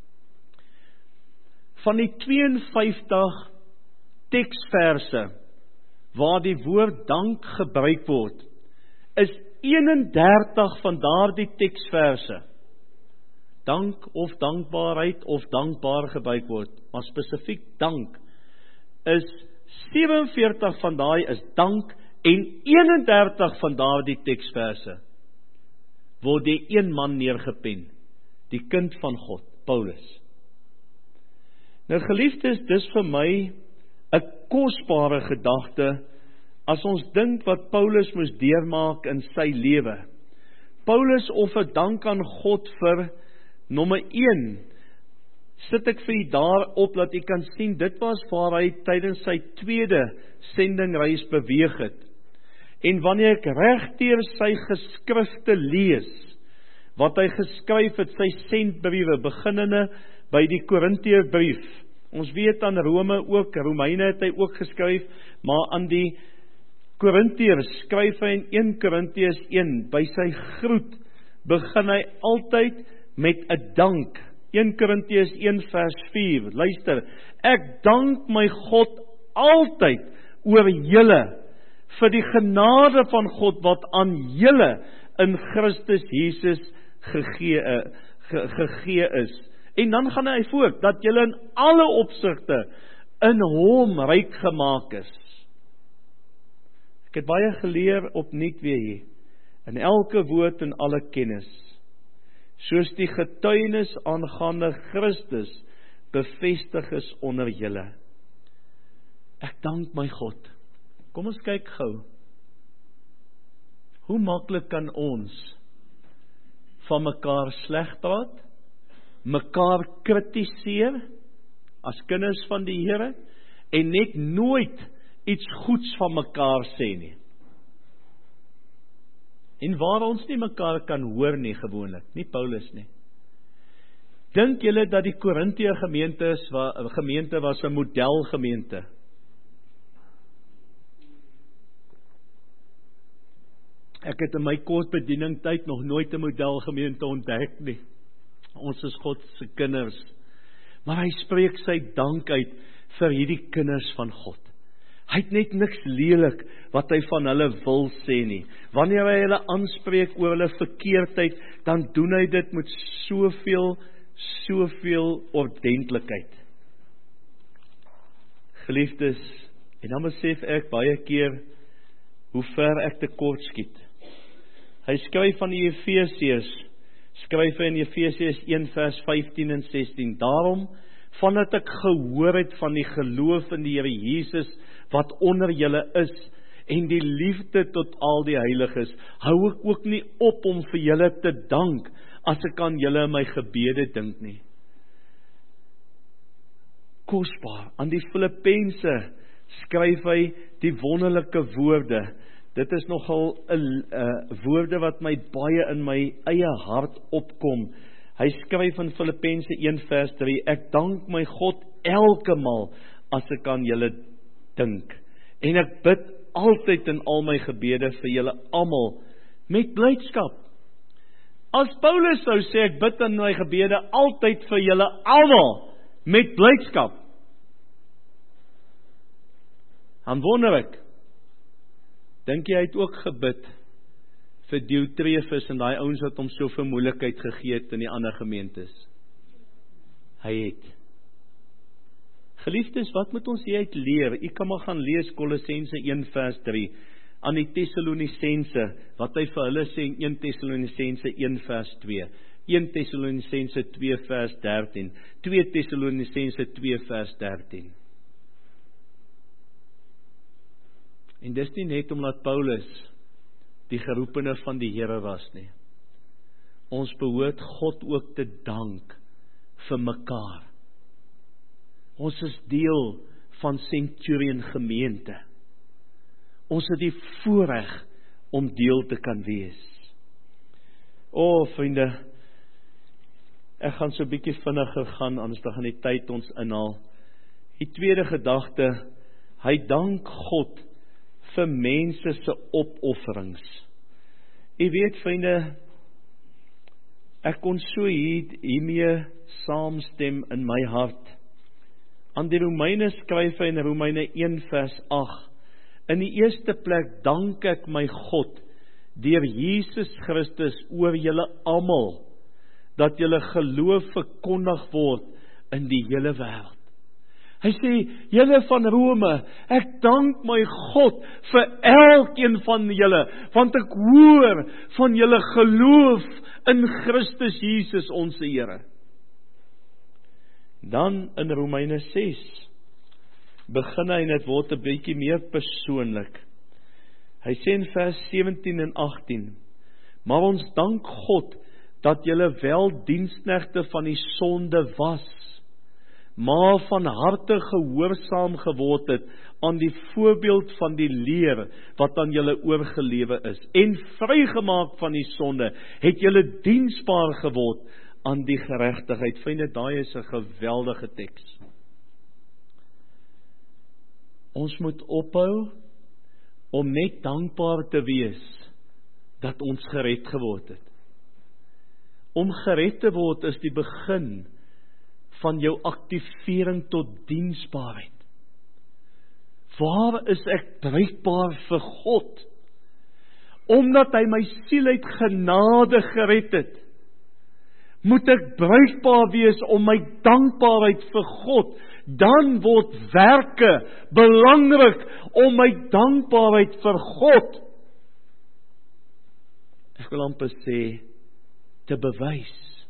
Van die twee en vyftig teksverse waar die woord dank gebruik word, is een en dertig van daardie teksverse dank of dankbaarheid of dankbaar gebruik word, maar spesifiek dank, is sewe en veertig van daai is dank, en een en dertig van daardie teksverse word die een man neergepen, die kind van God, Paulus. Nou geliefdes, dis vir my 'n kosbare gedagte, as ons dink wat Paulus moes deurmaak in sy lewe. Paulus offer dank aan God vir nommer een, sit ek vir u daarop, dat u kan sien, dit was waar hy tydens sy tweede sendingreis beweeg het. En wanneer ek regdeur sy geskrifte lees, wat hy geskryf het, sy sendbriewe, beginnende by die Korintiërbrief. Ons weet aan Rome ook, Romeine het hy ook geskryf, maar aan die Korintiërs skryf hy in eerste Korintiërs een, by sy groet, begin hy altyd met 'n dank. eerste Korintiërs een vers vier, luister, ek dank my God altyd oor julle, vir die genade van God wat aan julle in Christus Jesus gegee, ge, gegee is. En dan gaan hy voort, dat julle in alle opsigte in hom ryk gemaak is. Ek het baie geleer opnuut weer hier, in elke woord en alle kennis, soos die getuienis aangaande Christus bevestig is onder julle. Ek dank my God. Kom ons kyk gou. Hoe maklik kan ons van mekaar sleg praat, mekaar kritiseer as kinders van die Here en net nooit iets goeds van mekaar sê nie. En waar ons nie mekaar kan hoor nie gewoonlik, nie Paulus nie. Dink julle dat die Korintië gemeente is, gemeente was 'n modelgemeente? Ek het in my kort bedieningstyd nog nooit 'n modelgemeente ontdek nie. Ons is God se kinders. Maar hy spreek sy dank uit vir hierdie kinders van God. Hy het net niks lelik wat hy van hulle wil sê nie. Wanneer hy hulle aanspreek oor hulle verkeerdheid, dan doen hy dit met soveel, soveel ordentlikheid. Geliefdes, en dan besef ek baie keer hoe ver ek tekort skiet. Hy skryf van die Efesiërs, skryf hy in Efesiërs een vers vyftien en sestien, daarom, vandat ek gehoor het van die geloof in die Here Jesus, wat onder julle is, en die liefde tot al die heiliges, hou ek ook nie op om vir julle te dank, as ek aan julle in my gebede dink nie. Kosbaar, aan die Filippense skryf hy die wonderlike woorde. Dit is nogal een uh, woorde wat my baie in my eie hart opkom. Hy skryf in Filippense een vers drie, ek dank my God elke maal as ek aan julle dink. En ek bid altyd in al my gebede vir julle almal met blydskap. As Paulus sou sê, ek bid in my gebede altyd vir julle almal met blydskap, dan wonder ek, dink jy hy het ook gebid vir Diotrefus en daai ouens wat hom so veel moeilikheid gegee het in die ander gemeentes? Hy het. Geliefdes, wat moet ons hieruit leer? U kan maar gaan lees Kolossense een vers drie, aan die Tessalonisense, wat hy vir hulle sê in een Tessalonisense een vers twee, een Tessalonisense twee vers dertien, twee Tessalonisense twee vers dertien. En dis nie net omdat Paulus die geroepene van die Here was nie. Ons behoort God ook te dank vir mekaar. Ons is deel van Centurion gemeente. Ons het die voorreg om deel te kan wees. O, vriende, ek gaan so 'n bietjie vinniger gaan, anders dan gaan die tyd ons inhaal. Die tweede gedagte, hy dank God vir mense se opofferings. U weet, vriende, ek kon so hier, hiermee saamstem in my hart. Aan die Romeine skryf hy in Romeine een vers agt, in die eerste plek dank ek my God, deur Jesus Christus oor julle almal, dat julle geloof verkondig word in die hele wêreld. Hy sê, julle van Rome, ek dank my God vir elkeen van julle, want ek hoor van julle geloof in Christus Jesus ons Here. Dan in Romeine ses, begin hy en dit word 'n bietjie meer persoonlik. Hy sê in vers sewentien en agttien, maar ons dank God, dat julle wel diensknegte van die sonde was, maar van harte gehoorsaam geword het aan die voorbeeld van die leer wat aan julle oorgelewe is, en vrygemaak van die sonde, het julle diensbaar geword aan die geregtigheid. Vriende, daai is 'n geweldige teks. Ons moet ophou om net dankbaar te wees dat ons gered geword het. Om gered te word is die begin van jou aktivering tot diensbaarheid. Waar is ek bruikbaar vir God? Omdat hy my siel uit genade gered het, moet ek bruikbaar wees om my dankbaarheid vir God. Dan word werke belangrik om my dankbaarheid vir God, ek wil amper sê, te bewys.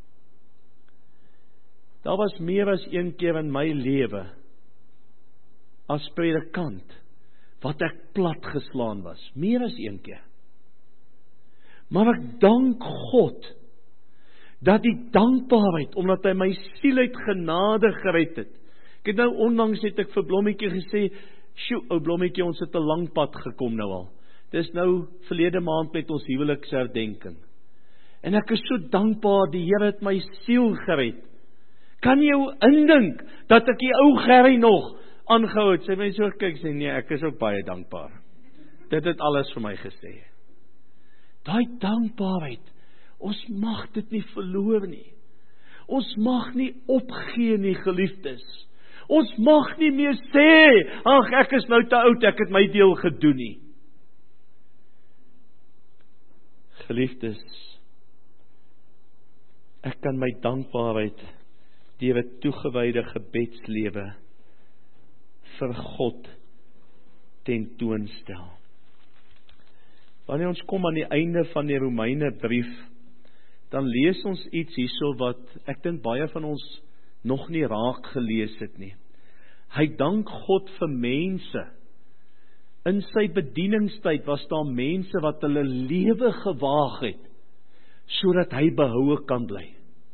Daar was meer as een keer in my lewe as predikant wat ek plat geslaan was, meer as een keer. Maar ek dank God dat die dankbaarheid, omdat hy my siel uit genade gered het. Ek het nou onlangs het ek vir Blommetjie gesê, "Sjoe, ou Blommetjie, ons het 'n lang pad gekom nou al. Dis nou verlede maand met ons huweliksherdenking. En ek is so dankbaar, die Here het my siel gered. Kan jy jou indink dat ek die ou Gerry nog aangehou het?" Sy mense so kyk, sê nee, ek is ook baie dankbaar. Dit het alles vir my gesê. Daai dankbaarheid, ons mag dit nie verloor nie. Ons mag nie opgee nie, geliefdes. Ons mag nie meer sê, ag, ek is nou te oud, ek het my deel gedoen nie. Geliefdes, ek kan my dankbaarheid deur 'n toegewyde gebedslewe vir God tentoonstel. Wanneer ons kom aan die einde van die Romeinebrief, dan lees ons iets hierso wat ek dink baie van ons nog nie raak gelees het nie. Hy dank God vir mense. In sy bedieningstyd was daar mense wat hulle lewe gewaag het, sodat hy behoue kan bly.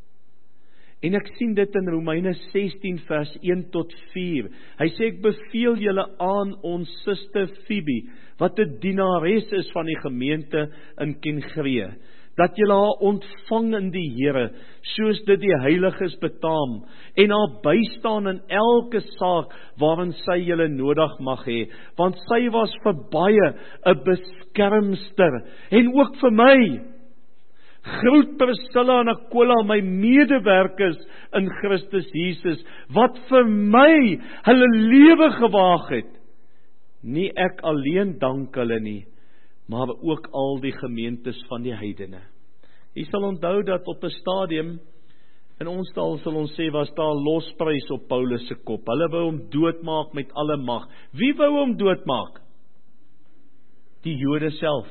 En ek sien dit in Romeine sestien vers een tot vier. Hy sê, ek beveel julle aan ons suster Phoebe, wat 'n dienares is van die gemeente in Kengree, dat julle haar ontvang in die Here, soos dit die heiliges betaam, en haar bystaan in elke saak waarin sy julle nodig mag hê, want sy was vir baie 'n beskermster, en ook vir my. Groet Priscilla en Aquila, my medewerkers in Christus Jesus, wat vir my hulle lewe gewaag het. Nie ek alleen dank hulle nie, maar ook al die gemeentes van die heidene. Jy sal onthou dat op 'n stadium, in ons taal sal ons sê, was daar losprys op Paulus se kop. Hulle wou hom doodmaak met alle mag. Wie wou hom doodmaak? Die Jode self.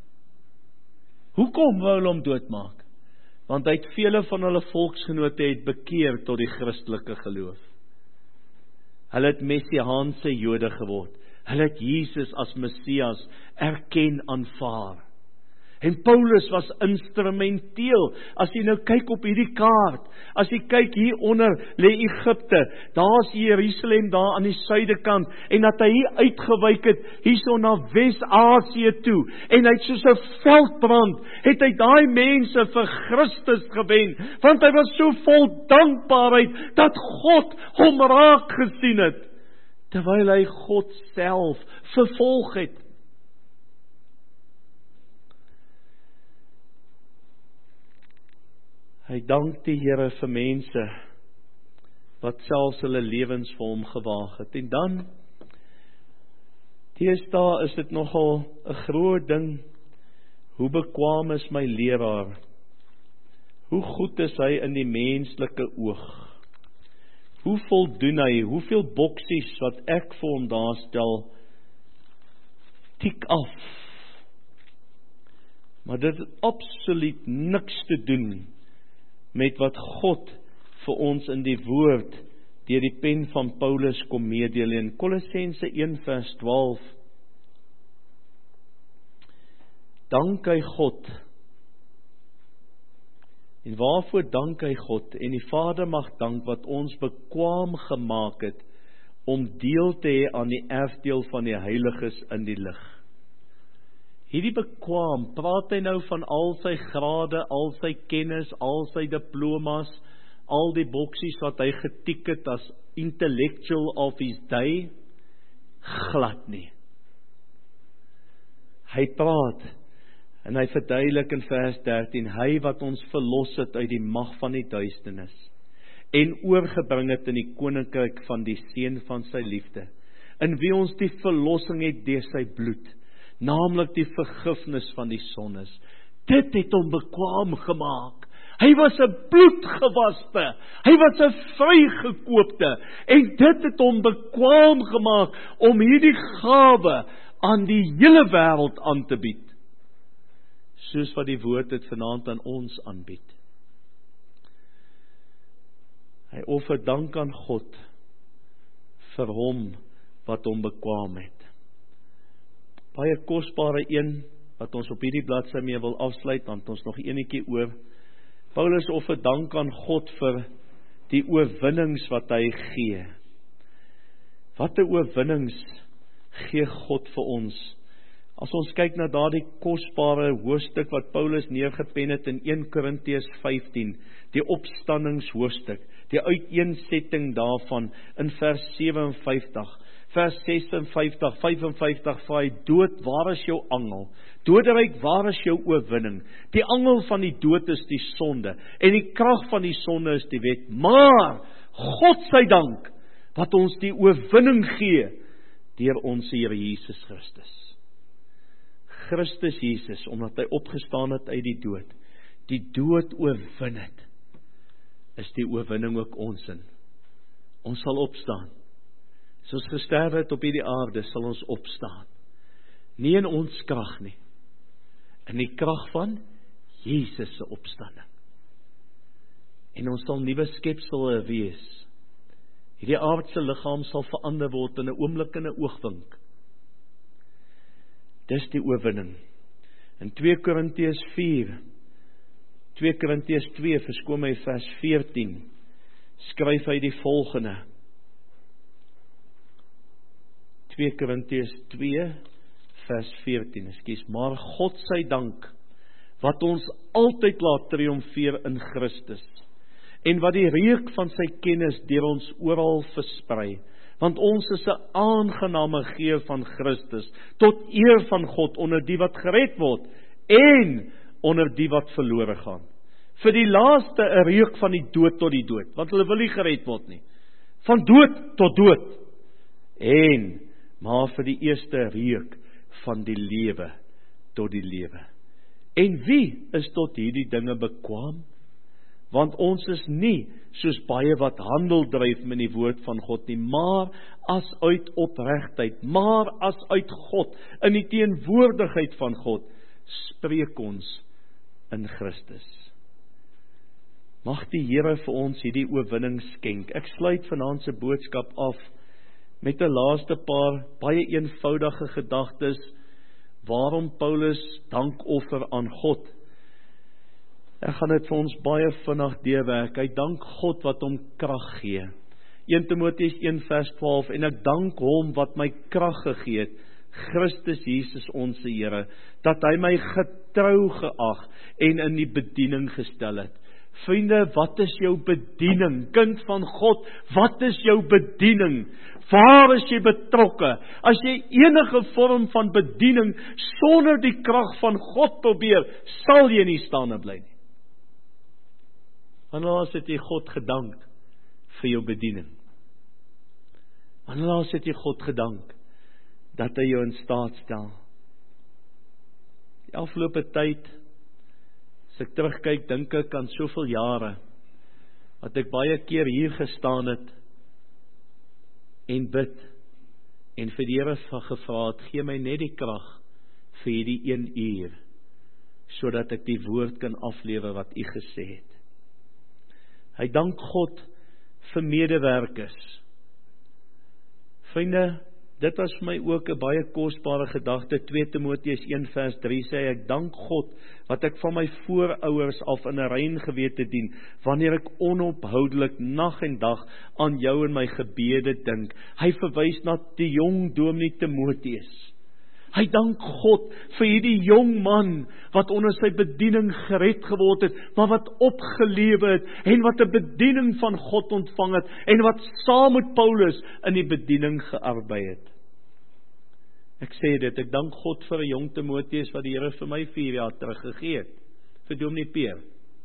Hoekom wou hulle hom doodmaak? Want hy het vele van hulle volksgenote het bekeer tot die Christelike geloof. Hulle het messiaanse Jode geword. Hulle het Jesus as Messias erken, aanvaar. En Paulus was instrumenteel. As jy nou kyk op hierdie kaart, as jy kyk hieronder lê Egipte, daar's Jerusalem daar aan die suidekant, en dat hy hier uitgewyk het, hierso na Wes-Asië toe, en hy het soos 'n veldbrand, het hy daai mense vir Christus gewen, want hy was so vol dankbaarheid, dat God hom raak gesien het, terwyl hy God self vervolg het. Hy dank die Here vir mense wat selfs hulle lewens vir hom gewaag het. En dan, deesdae is dit nogal 'n groot ding, hoe bekwaam is my leraar? Hoe goed is hy in die menslike oog? Hoe voldoen hy? Hoeveel boksies wat ek vir hom daar stel, tik af. Maar dit het absoluut niks te doen met wat God vir ons in die woord deur die pen van Paulus kom meedeel in Kolossense een vers twaalf. Dank hy God En waarvoor dank hy God? En die Vader mag dank wat ons bekwaam gemaak het om deel te hê aan die erfdeel van die heiliges in die lig. Hierdie bekwaam, praat hy nou van al sy grade, al sy kennis, al sy diplomas, al die boksies wat hy getik het as intellectual of his day? Glad nie. Hy praat, en hy verduidelik in vers dertien, hy wat ons verlos het uit die mag van die duisternis, en oorgebring het in die koninkryk van die seun van sy liefde, in wie ons die verlossing het deur sy bloed, naamlik die vergifnis van die sondes. Dit het hom bekwaam gemaak. Hy was 'n bloedgewaste, hy was 'n vrygekoopte, en dit het hom bekwaam gemaak om hierdie gawe aan die hele wêreld aan te bied, soos wat die woord het vanaand aan ons aanbied. Hy offer dank aan God vir hom wat hom bekwaam het. Baie kosbare een wat ons op hierdie bladsy mee wil afsluit, want ons nog enetjie oor. Paulus offer dank aan God vir die oorwinnings wat hy gee. Watter oorwinnings gee God vir ons? As ons kyk na daardie kosbare hoofstuk wat Paulus neergepen het in een Korintiërs vyftien, die opstandingshoofstuk, die uiteensetting daarvan in vers sewe en vyftig, vers ses en vyftig, vyf en vyftig, vra hy, dood, waar is jou angel? Doderyk, waar is jou oorwinning? Die angel van die dood is die sonde, en die krag van die sonde is die wet. Maar, God sy dank, wat ons die oorwinning gee, deur ons Here Jesus Christus. Christus Jesus, omdat hy opgestaan het uit die dood, die dood oorwin het, is die oorwinning ook ons in. Ons sal opstaan. As ons gesterf het op hierdie aarde, sal ons opstaan. Nie in ons krag nie, in die krag van Jesus se opstanding. En ons sal nuwe skepsels wees. Hierdie aardse liggaam sal verander word in 'n oomblik en 'n oogwink. Dis die oorwinning. In twee Korintiërs vier, twee Korintiërs twee, verskoon my vers veertien, skryf hy die volgende. twee Korintiërs twee, vers veertien, ekskuus, maar God sy dank, wat ons altyd laat triomfeer in Christus, en wat die reuk van sy kennis deur ons oral versprei, want ons is 'n aangename geur van Christus, tot eer van God onder die wat gered word, en onder die wat verlore gaan. Vir die laaste 'n reuk van die dood tot die dood, want hulle wil nie gered word nie. Van dood tot dood. En, maar vir die eerste reuk van die lewe tot die lewe. En wie is tot hierdie dinge bekwaam? Want ons is nie soos baie wat handel dryf met die woord van God nie, maar as uit opregtheid, maar as uit God, in die teenwoordigheid van God, spreek ons in Christus. Mag die Here vir ons hierdie oorwinning skenk. Ek sluit vanaand se boodskap af met 'n laaste paar baie eenvoudige gedagtes waarom Paulus dankoffer aan God. Ek gaan dit vir ons baie vinnig deurwerk. Hy dank God wat hom krag gee. een Timoteus een vers twaalf, en ek dank hom wat my krag gegee het, Christus Jesus ons Here, dat hy my getrou geag en in die bediening gestel het. Vriende, wat is jou bediening? Kind van God, wat is jou bediening? Waar is jy betrokke? As jy enige vorm van bediening sonder die krag van God probeer, sal jy nie staande bly nie. Wanneer laas het jy God gedank vir jou bediening? Wanneer laas het jy God gedank dat hy jou in staat stel? Die afgelope tyd, as ek terugkyk, dink ek aan soveel jare, wat ek baie keer hier gestaan het, en bid, en vir die Here gevra het, gee my net die krag vir hierdie een uur, sodat ek die woord kan aflewer wat U gesê het. Hy dank God vir medewerkers. Vriende, dit was vir my ook 'n baie kosbare gedagte. twee Timoteus een vers drie sê, ek dank God, wat ek van my voorouers af in 'n rein gewete dien, wanneer ek onophoudelik nag en dag aan jou in my gebede dink. Hy verwys na die jong dominee Timoteus. Hy dank God vir hierdie jong man, wat onder sy bediening gered geword het, maar wat opgelewe het, en wat 'n bediening van God ontvang het, en wat saam met Paulus in die bediening gearbei het. Ek sê dit, ek dank God vir 'n jong Timoteus, wat die Here vir my vier jaar terug gegee het, vir Dominee Peer.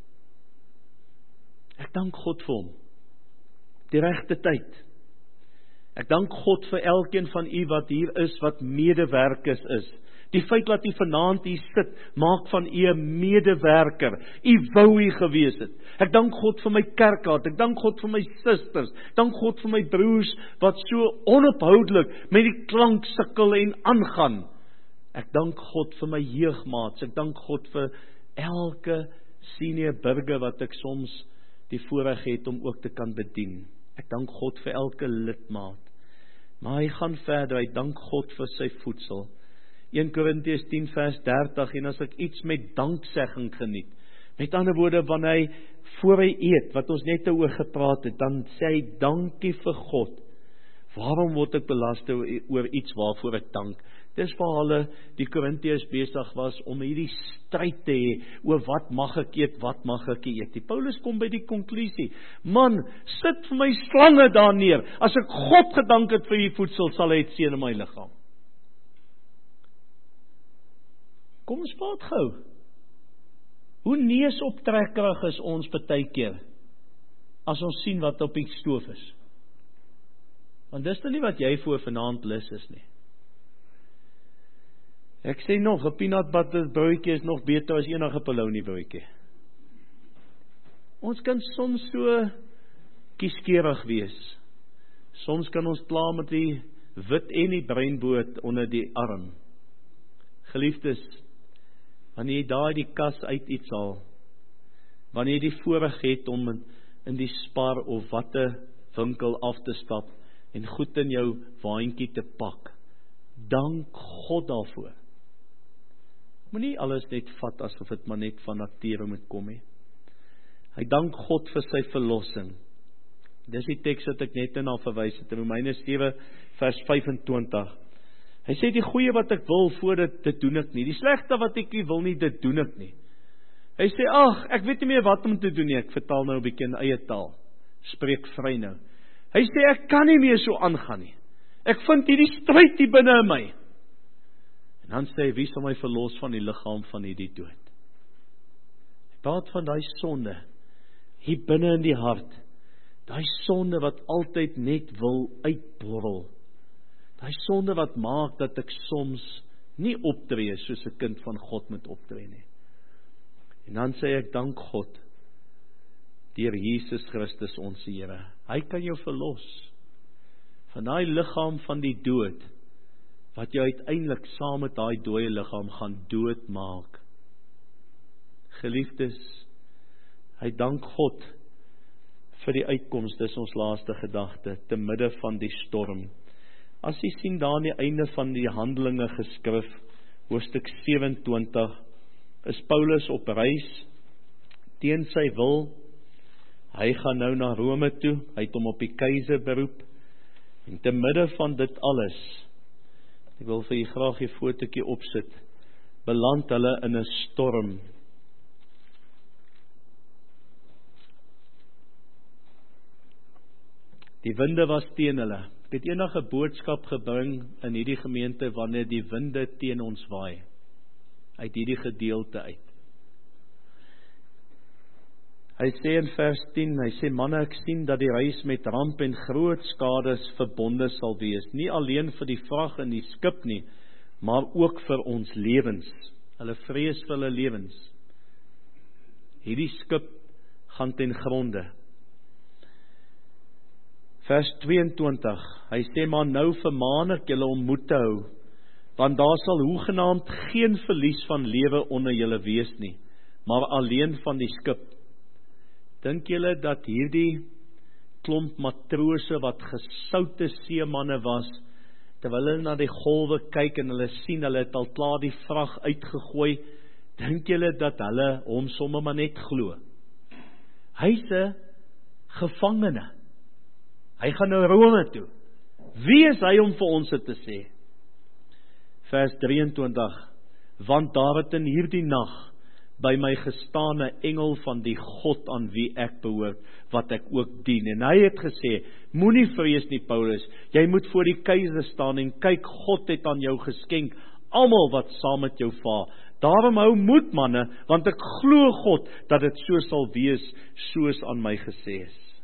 Ek dank God vir hom, die regte tyd. Ek dank God vir elkeen van u wat hier is, wat medewerkers is. Die feit dat u vanaand hier sit, maak van u 'n medewerker. U wou hier gewees het. Ek dank God vir my kerkraad, ek dank God vir my susters, dank God vir my broers, wat so onophoudelik met die klank sukkel en aangaan. Ek dank God vir my jeugmaats, ek dank God vir elke senior burger, wat ek soms die voorreg het om ook te kan bedien. Ek dank God vir elke lidmaat. Maar hy gaan verder, hy dank God vir sy voedsel. een Korintiërs tien vers dertig, en as ek iets met danksegging geniet, met ander woorde, wanneer hy, voor hy eet, wat ons net oor gepraat het, dan sê hy, dankie vir God. Waarom word ek belas oor iets waarvoor ek dank? Dis waar hulle, die Korintiërs besig was, om hierdie stryd te hê, oor wat mag ek eet, wat mag ek eet. Die Paulus kom by die konklusie, man, sit vir my slange daar neer, as ek God gedank het vir die voedsel, sal hy het seën in my liggaam. Kom ons praat gou. Hoe neusoptrekkerig is ons partykeer, as ons sien wat op die stoof is. Want dis nou nie wat jy voor vanaand lus is nie. Ek sê nog, 'n peanut butter broodjie is nog beter as enige polony broodjie. Ons kan soms so kieskeurig wees. Soms kan ons pla met die wit en die breinboot onder die arm. Geliefdes, wanneer jy daar die kas uit iets haal, wanneer jy die voorreg het om in, in die Spar of watte winkel af te stap, en goed in jou waantjie te pak, dank God daarvoor. Moenie alles net vat asof dit maar net van nature moet kom nie. Hy dank God vir sy verlossing. Dis die teks wat ek net na verwys het, in Romeine sewe vers vyf-en-twintig. Hy sê, die goeie wat ek wil, voor dit, dit doen ek nie. Die slegte wat ek nie wil nie, dit doen ek nie. Hy sê, ag, ek weet nie meer wat om te doen nie. Ek vertaal nou 'n bietjie in eie taal. Spreek vry nou. Hy sê, ek kan nie meer so aangaan nie. Ek vind hierdie stryd hier binne in my. En dan sê hy, wie sal my verlos van die liggaam van hierdie dood? Hy praat van daai sonde, hier binne in die hart, daai sonde wat altyd net wil uitborrel, daai sonde wat maak dat ek soms nie optree soos 'n kind van God moet optree nie. En dan sê ek, dank God, deur Jesus Christus ons Here. Hy kan jou verlos van daai liggaam van die dood, wat jou uiteindelik saam met daai dooie liggaam gaan doodmaak. Geliefdes, hy dank God vir die uitkoms, dis ons laaste gedagte, te midde van die storm. As jy sien daar aan die einde van die Handelinge geskrif, hoofstuk sewe-en-twintig, is Paulus op reis, teen sy wil. Hy gaan nou na Rome toe, hy het hom op die keiser beroep, en te midde van dit alles, ek wil vir julle graag 'n fotootjie opsit, beland hulle in 'n storm. Die winde was teen hulle. Ek het enige boodskap gebring in hierdie gemeente, wanneer die winde teen ons waai, uit hierdie gedeelte uit. Hy sê in vers tien, hy sê, manne, ek sien dat die reis met ramp en groot skades verbonde sal wees, nie alleen vir die vrag in die skip nie, maar ook vir ons lewens. Hulle vrees vir hulle lewens. Hierdie skip gaan ten gronde. Vers twee-en-twintig, hy sê, maar nou vermaan ek julle om moed te hou, want daar sal hoegenaamd geen verlies van lewe onder julle wees nie, maar alleen van die skip. Dink julle dat hierdie klomp matrose wat gesoute seemanne was, terwyl hulle na die golwe kyk en hulle sien, hulle het al klaar die vrag uitgegooi, dink julle dat hulle hom sommer maar net glo? Hy's 'n gevangene. Hy gaan nou Rome toe. Wie is hy om vir ons dit te sê? Vers drieëntwintig, want daar het in hierdie nag by my gestaan 'n engel van die God aan wie ek behoort, wat ek ook dien. En hy het gesê, moenie vrees nie, Paulus, jy moet voor die keiser staan en kyk, God het aan jou geskenk almal wat saam met jou vaar. Daarom hou moed, manne, want ek glo God dat dit so sal wees soos aan my gesê is.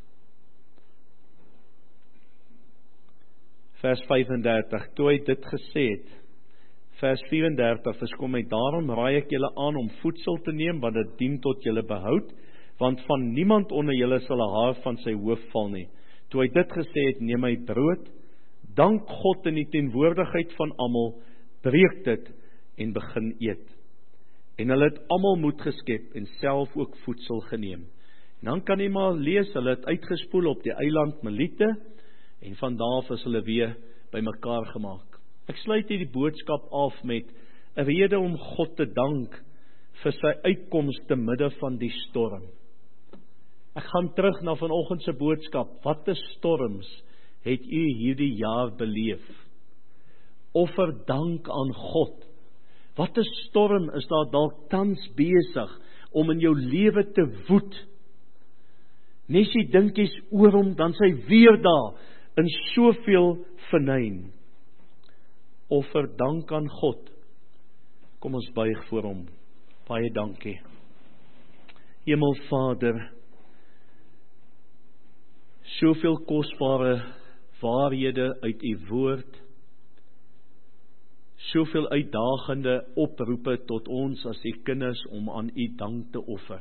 Vers vyfendertig, toe hy dit gesê het, vers vyfendertig, verskom hy, daarom raai ek julle aan om voedsel te neem, want dit dien tot julle behoud, want van niemand onder julle sal 'n haar van sy hoof val nie. Toe hy dit gesê het, neem hy brood, dank God in die teenwoordigheid van almal, breek dit en begin eet. En hulle het almal moed geskep en self ook voedsel geneem. En dan kan jy maar lees, hulle het uitgespoel op die eiland Melite, en van daar af is hulle weer by mekaar gemaak. Ek sluit hierdie boodskap af met 'n rede om God te dank vir sy uitkoms te midde van die storm. Ek gaan terug na vanoggend se boodskap. Watter storms het u hierdie jaar beleef? Offer dank aan God. Watter storm is daar dalk tans besig om in jou lewe te woed? Nes jy dink jy's oor hom, dan sy weer daar in soveel venyn. Offer dank aan God. Kom ons buig voor hom. Baie dankie. Hemelvader, soveel kosbare waarhede uit u woord, soveel uitdagende oproepe tot ons as u kinders om aan u dank te offer.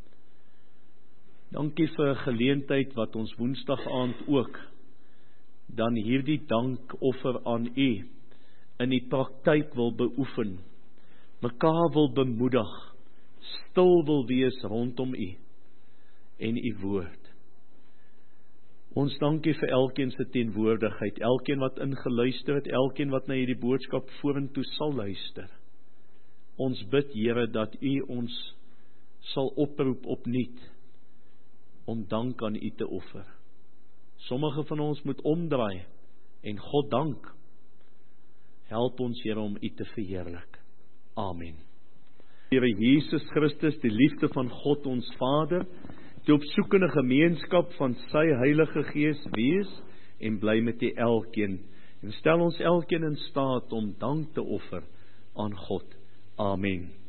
Dankie vir 'n geleentheid wat ons woensdag aand ook dan hierdie dankoffer aan u in die praktyk wil beoefen, mekaar wil bemoedig, stil wil wees rondom u en u woord. Ons dankie vir elkeen se teenwoordigheid, elkeen wat ingeluister het, elkeen wat na hierdie boodskap vorentoe sal luister. Ons bid, Here, dat u ons sal oproep opnuut om dank aan u te offer. Sommige van ons moet omdraai en God dank. Help ons, Here, om u te verheerlik. Amen. Here Jesus Christus, die liefde van God ons Vader, die opsoekende gemeenskap van sy Heilige Gees wees en bly met u elkeen. En stel ons elkeen in staat om dank te offer aan God. Amen.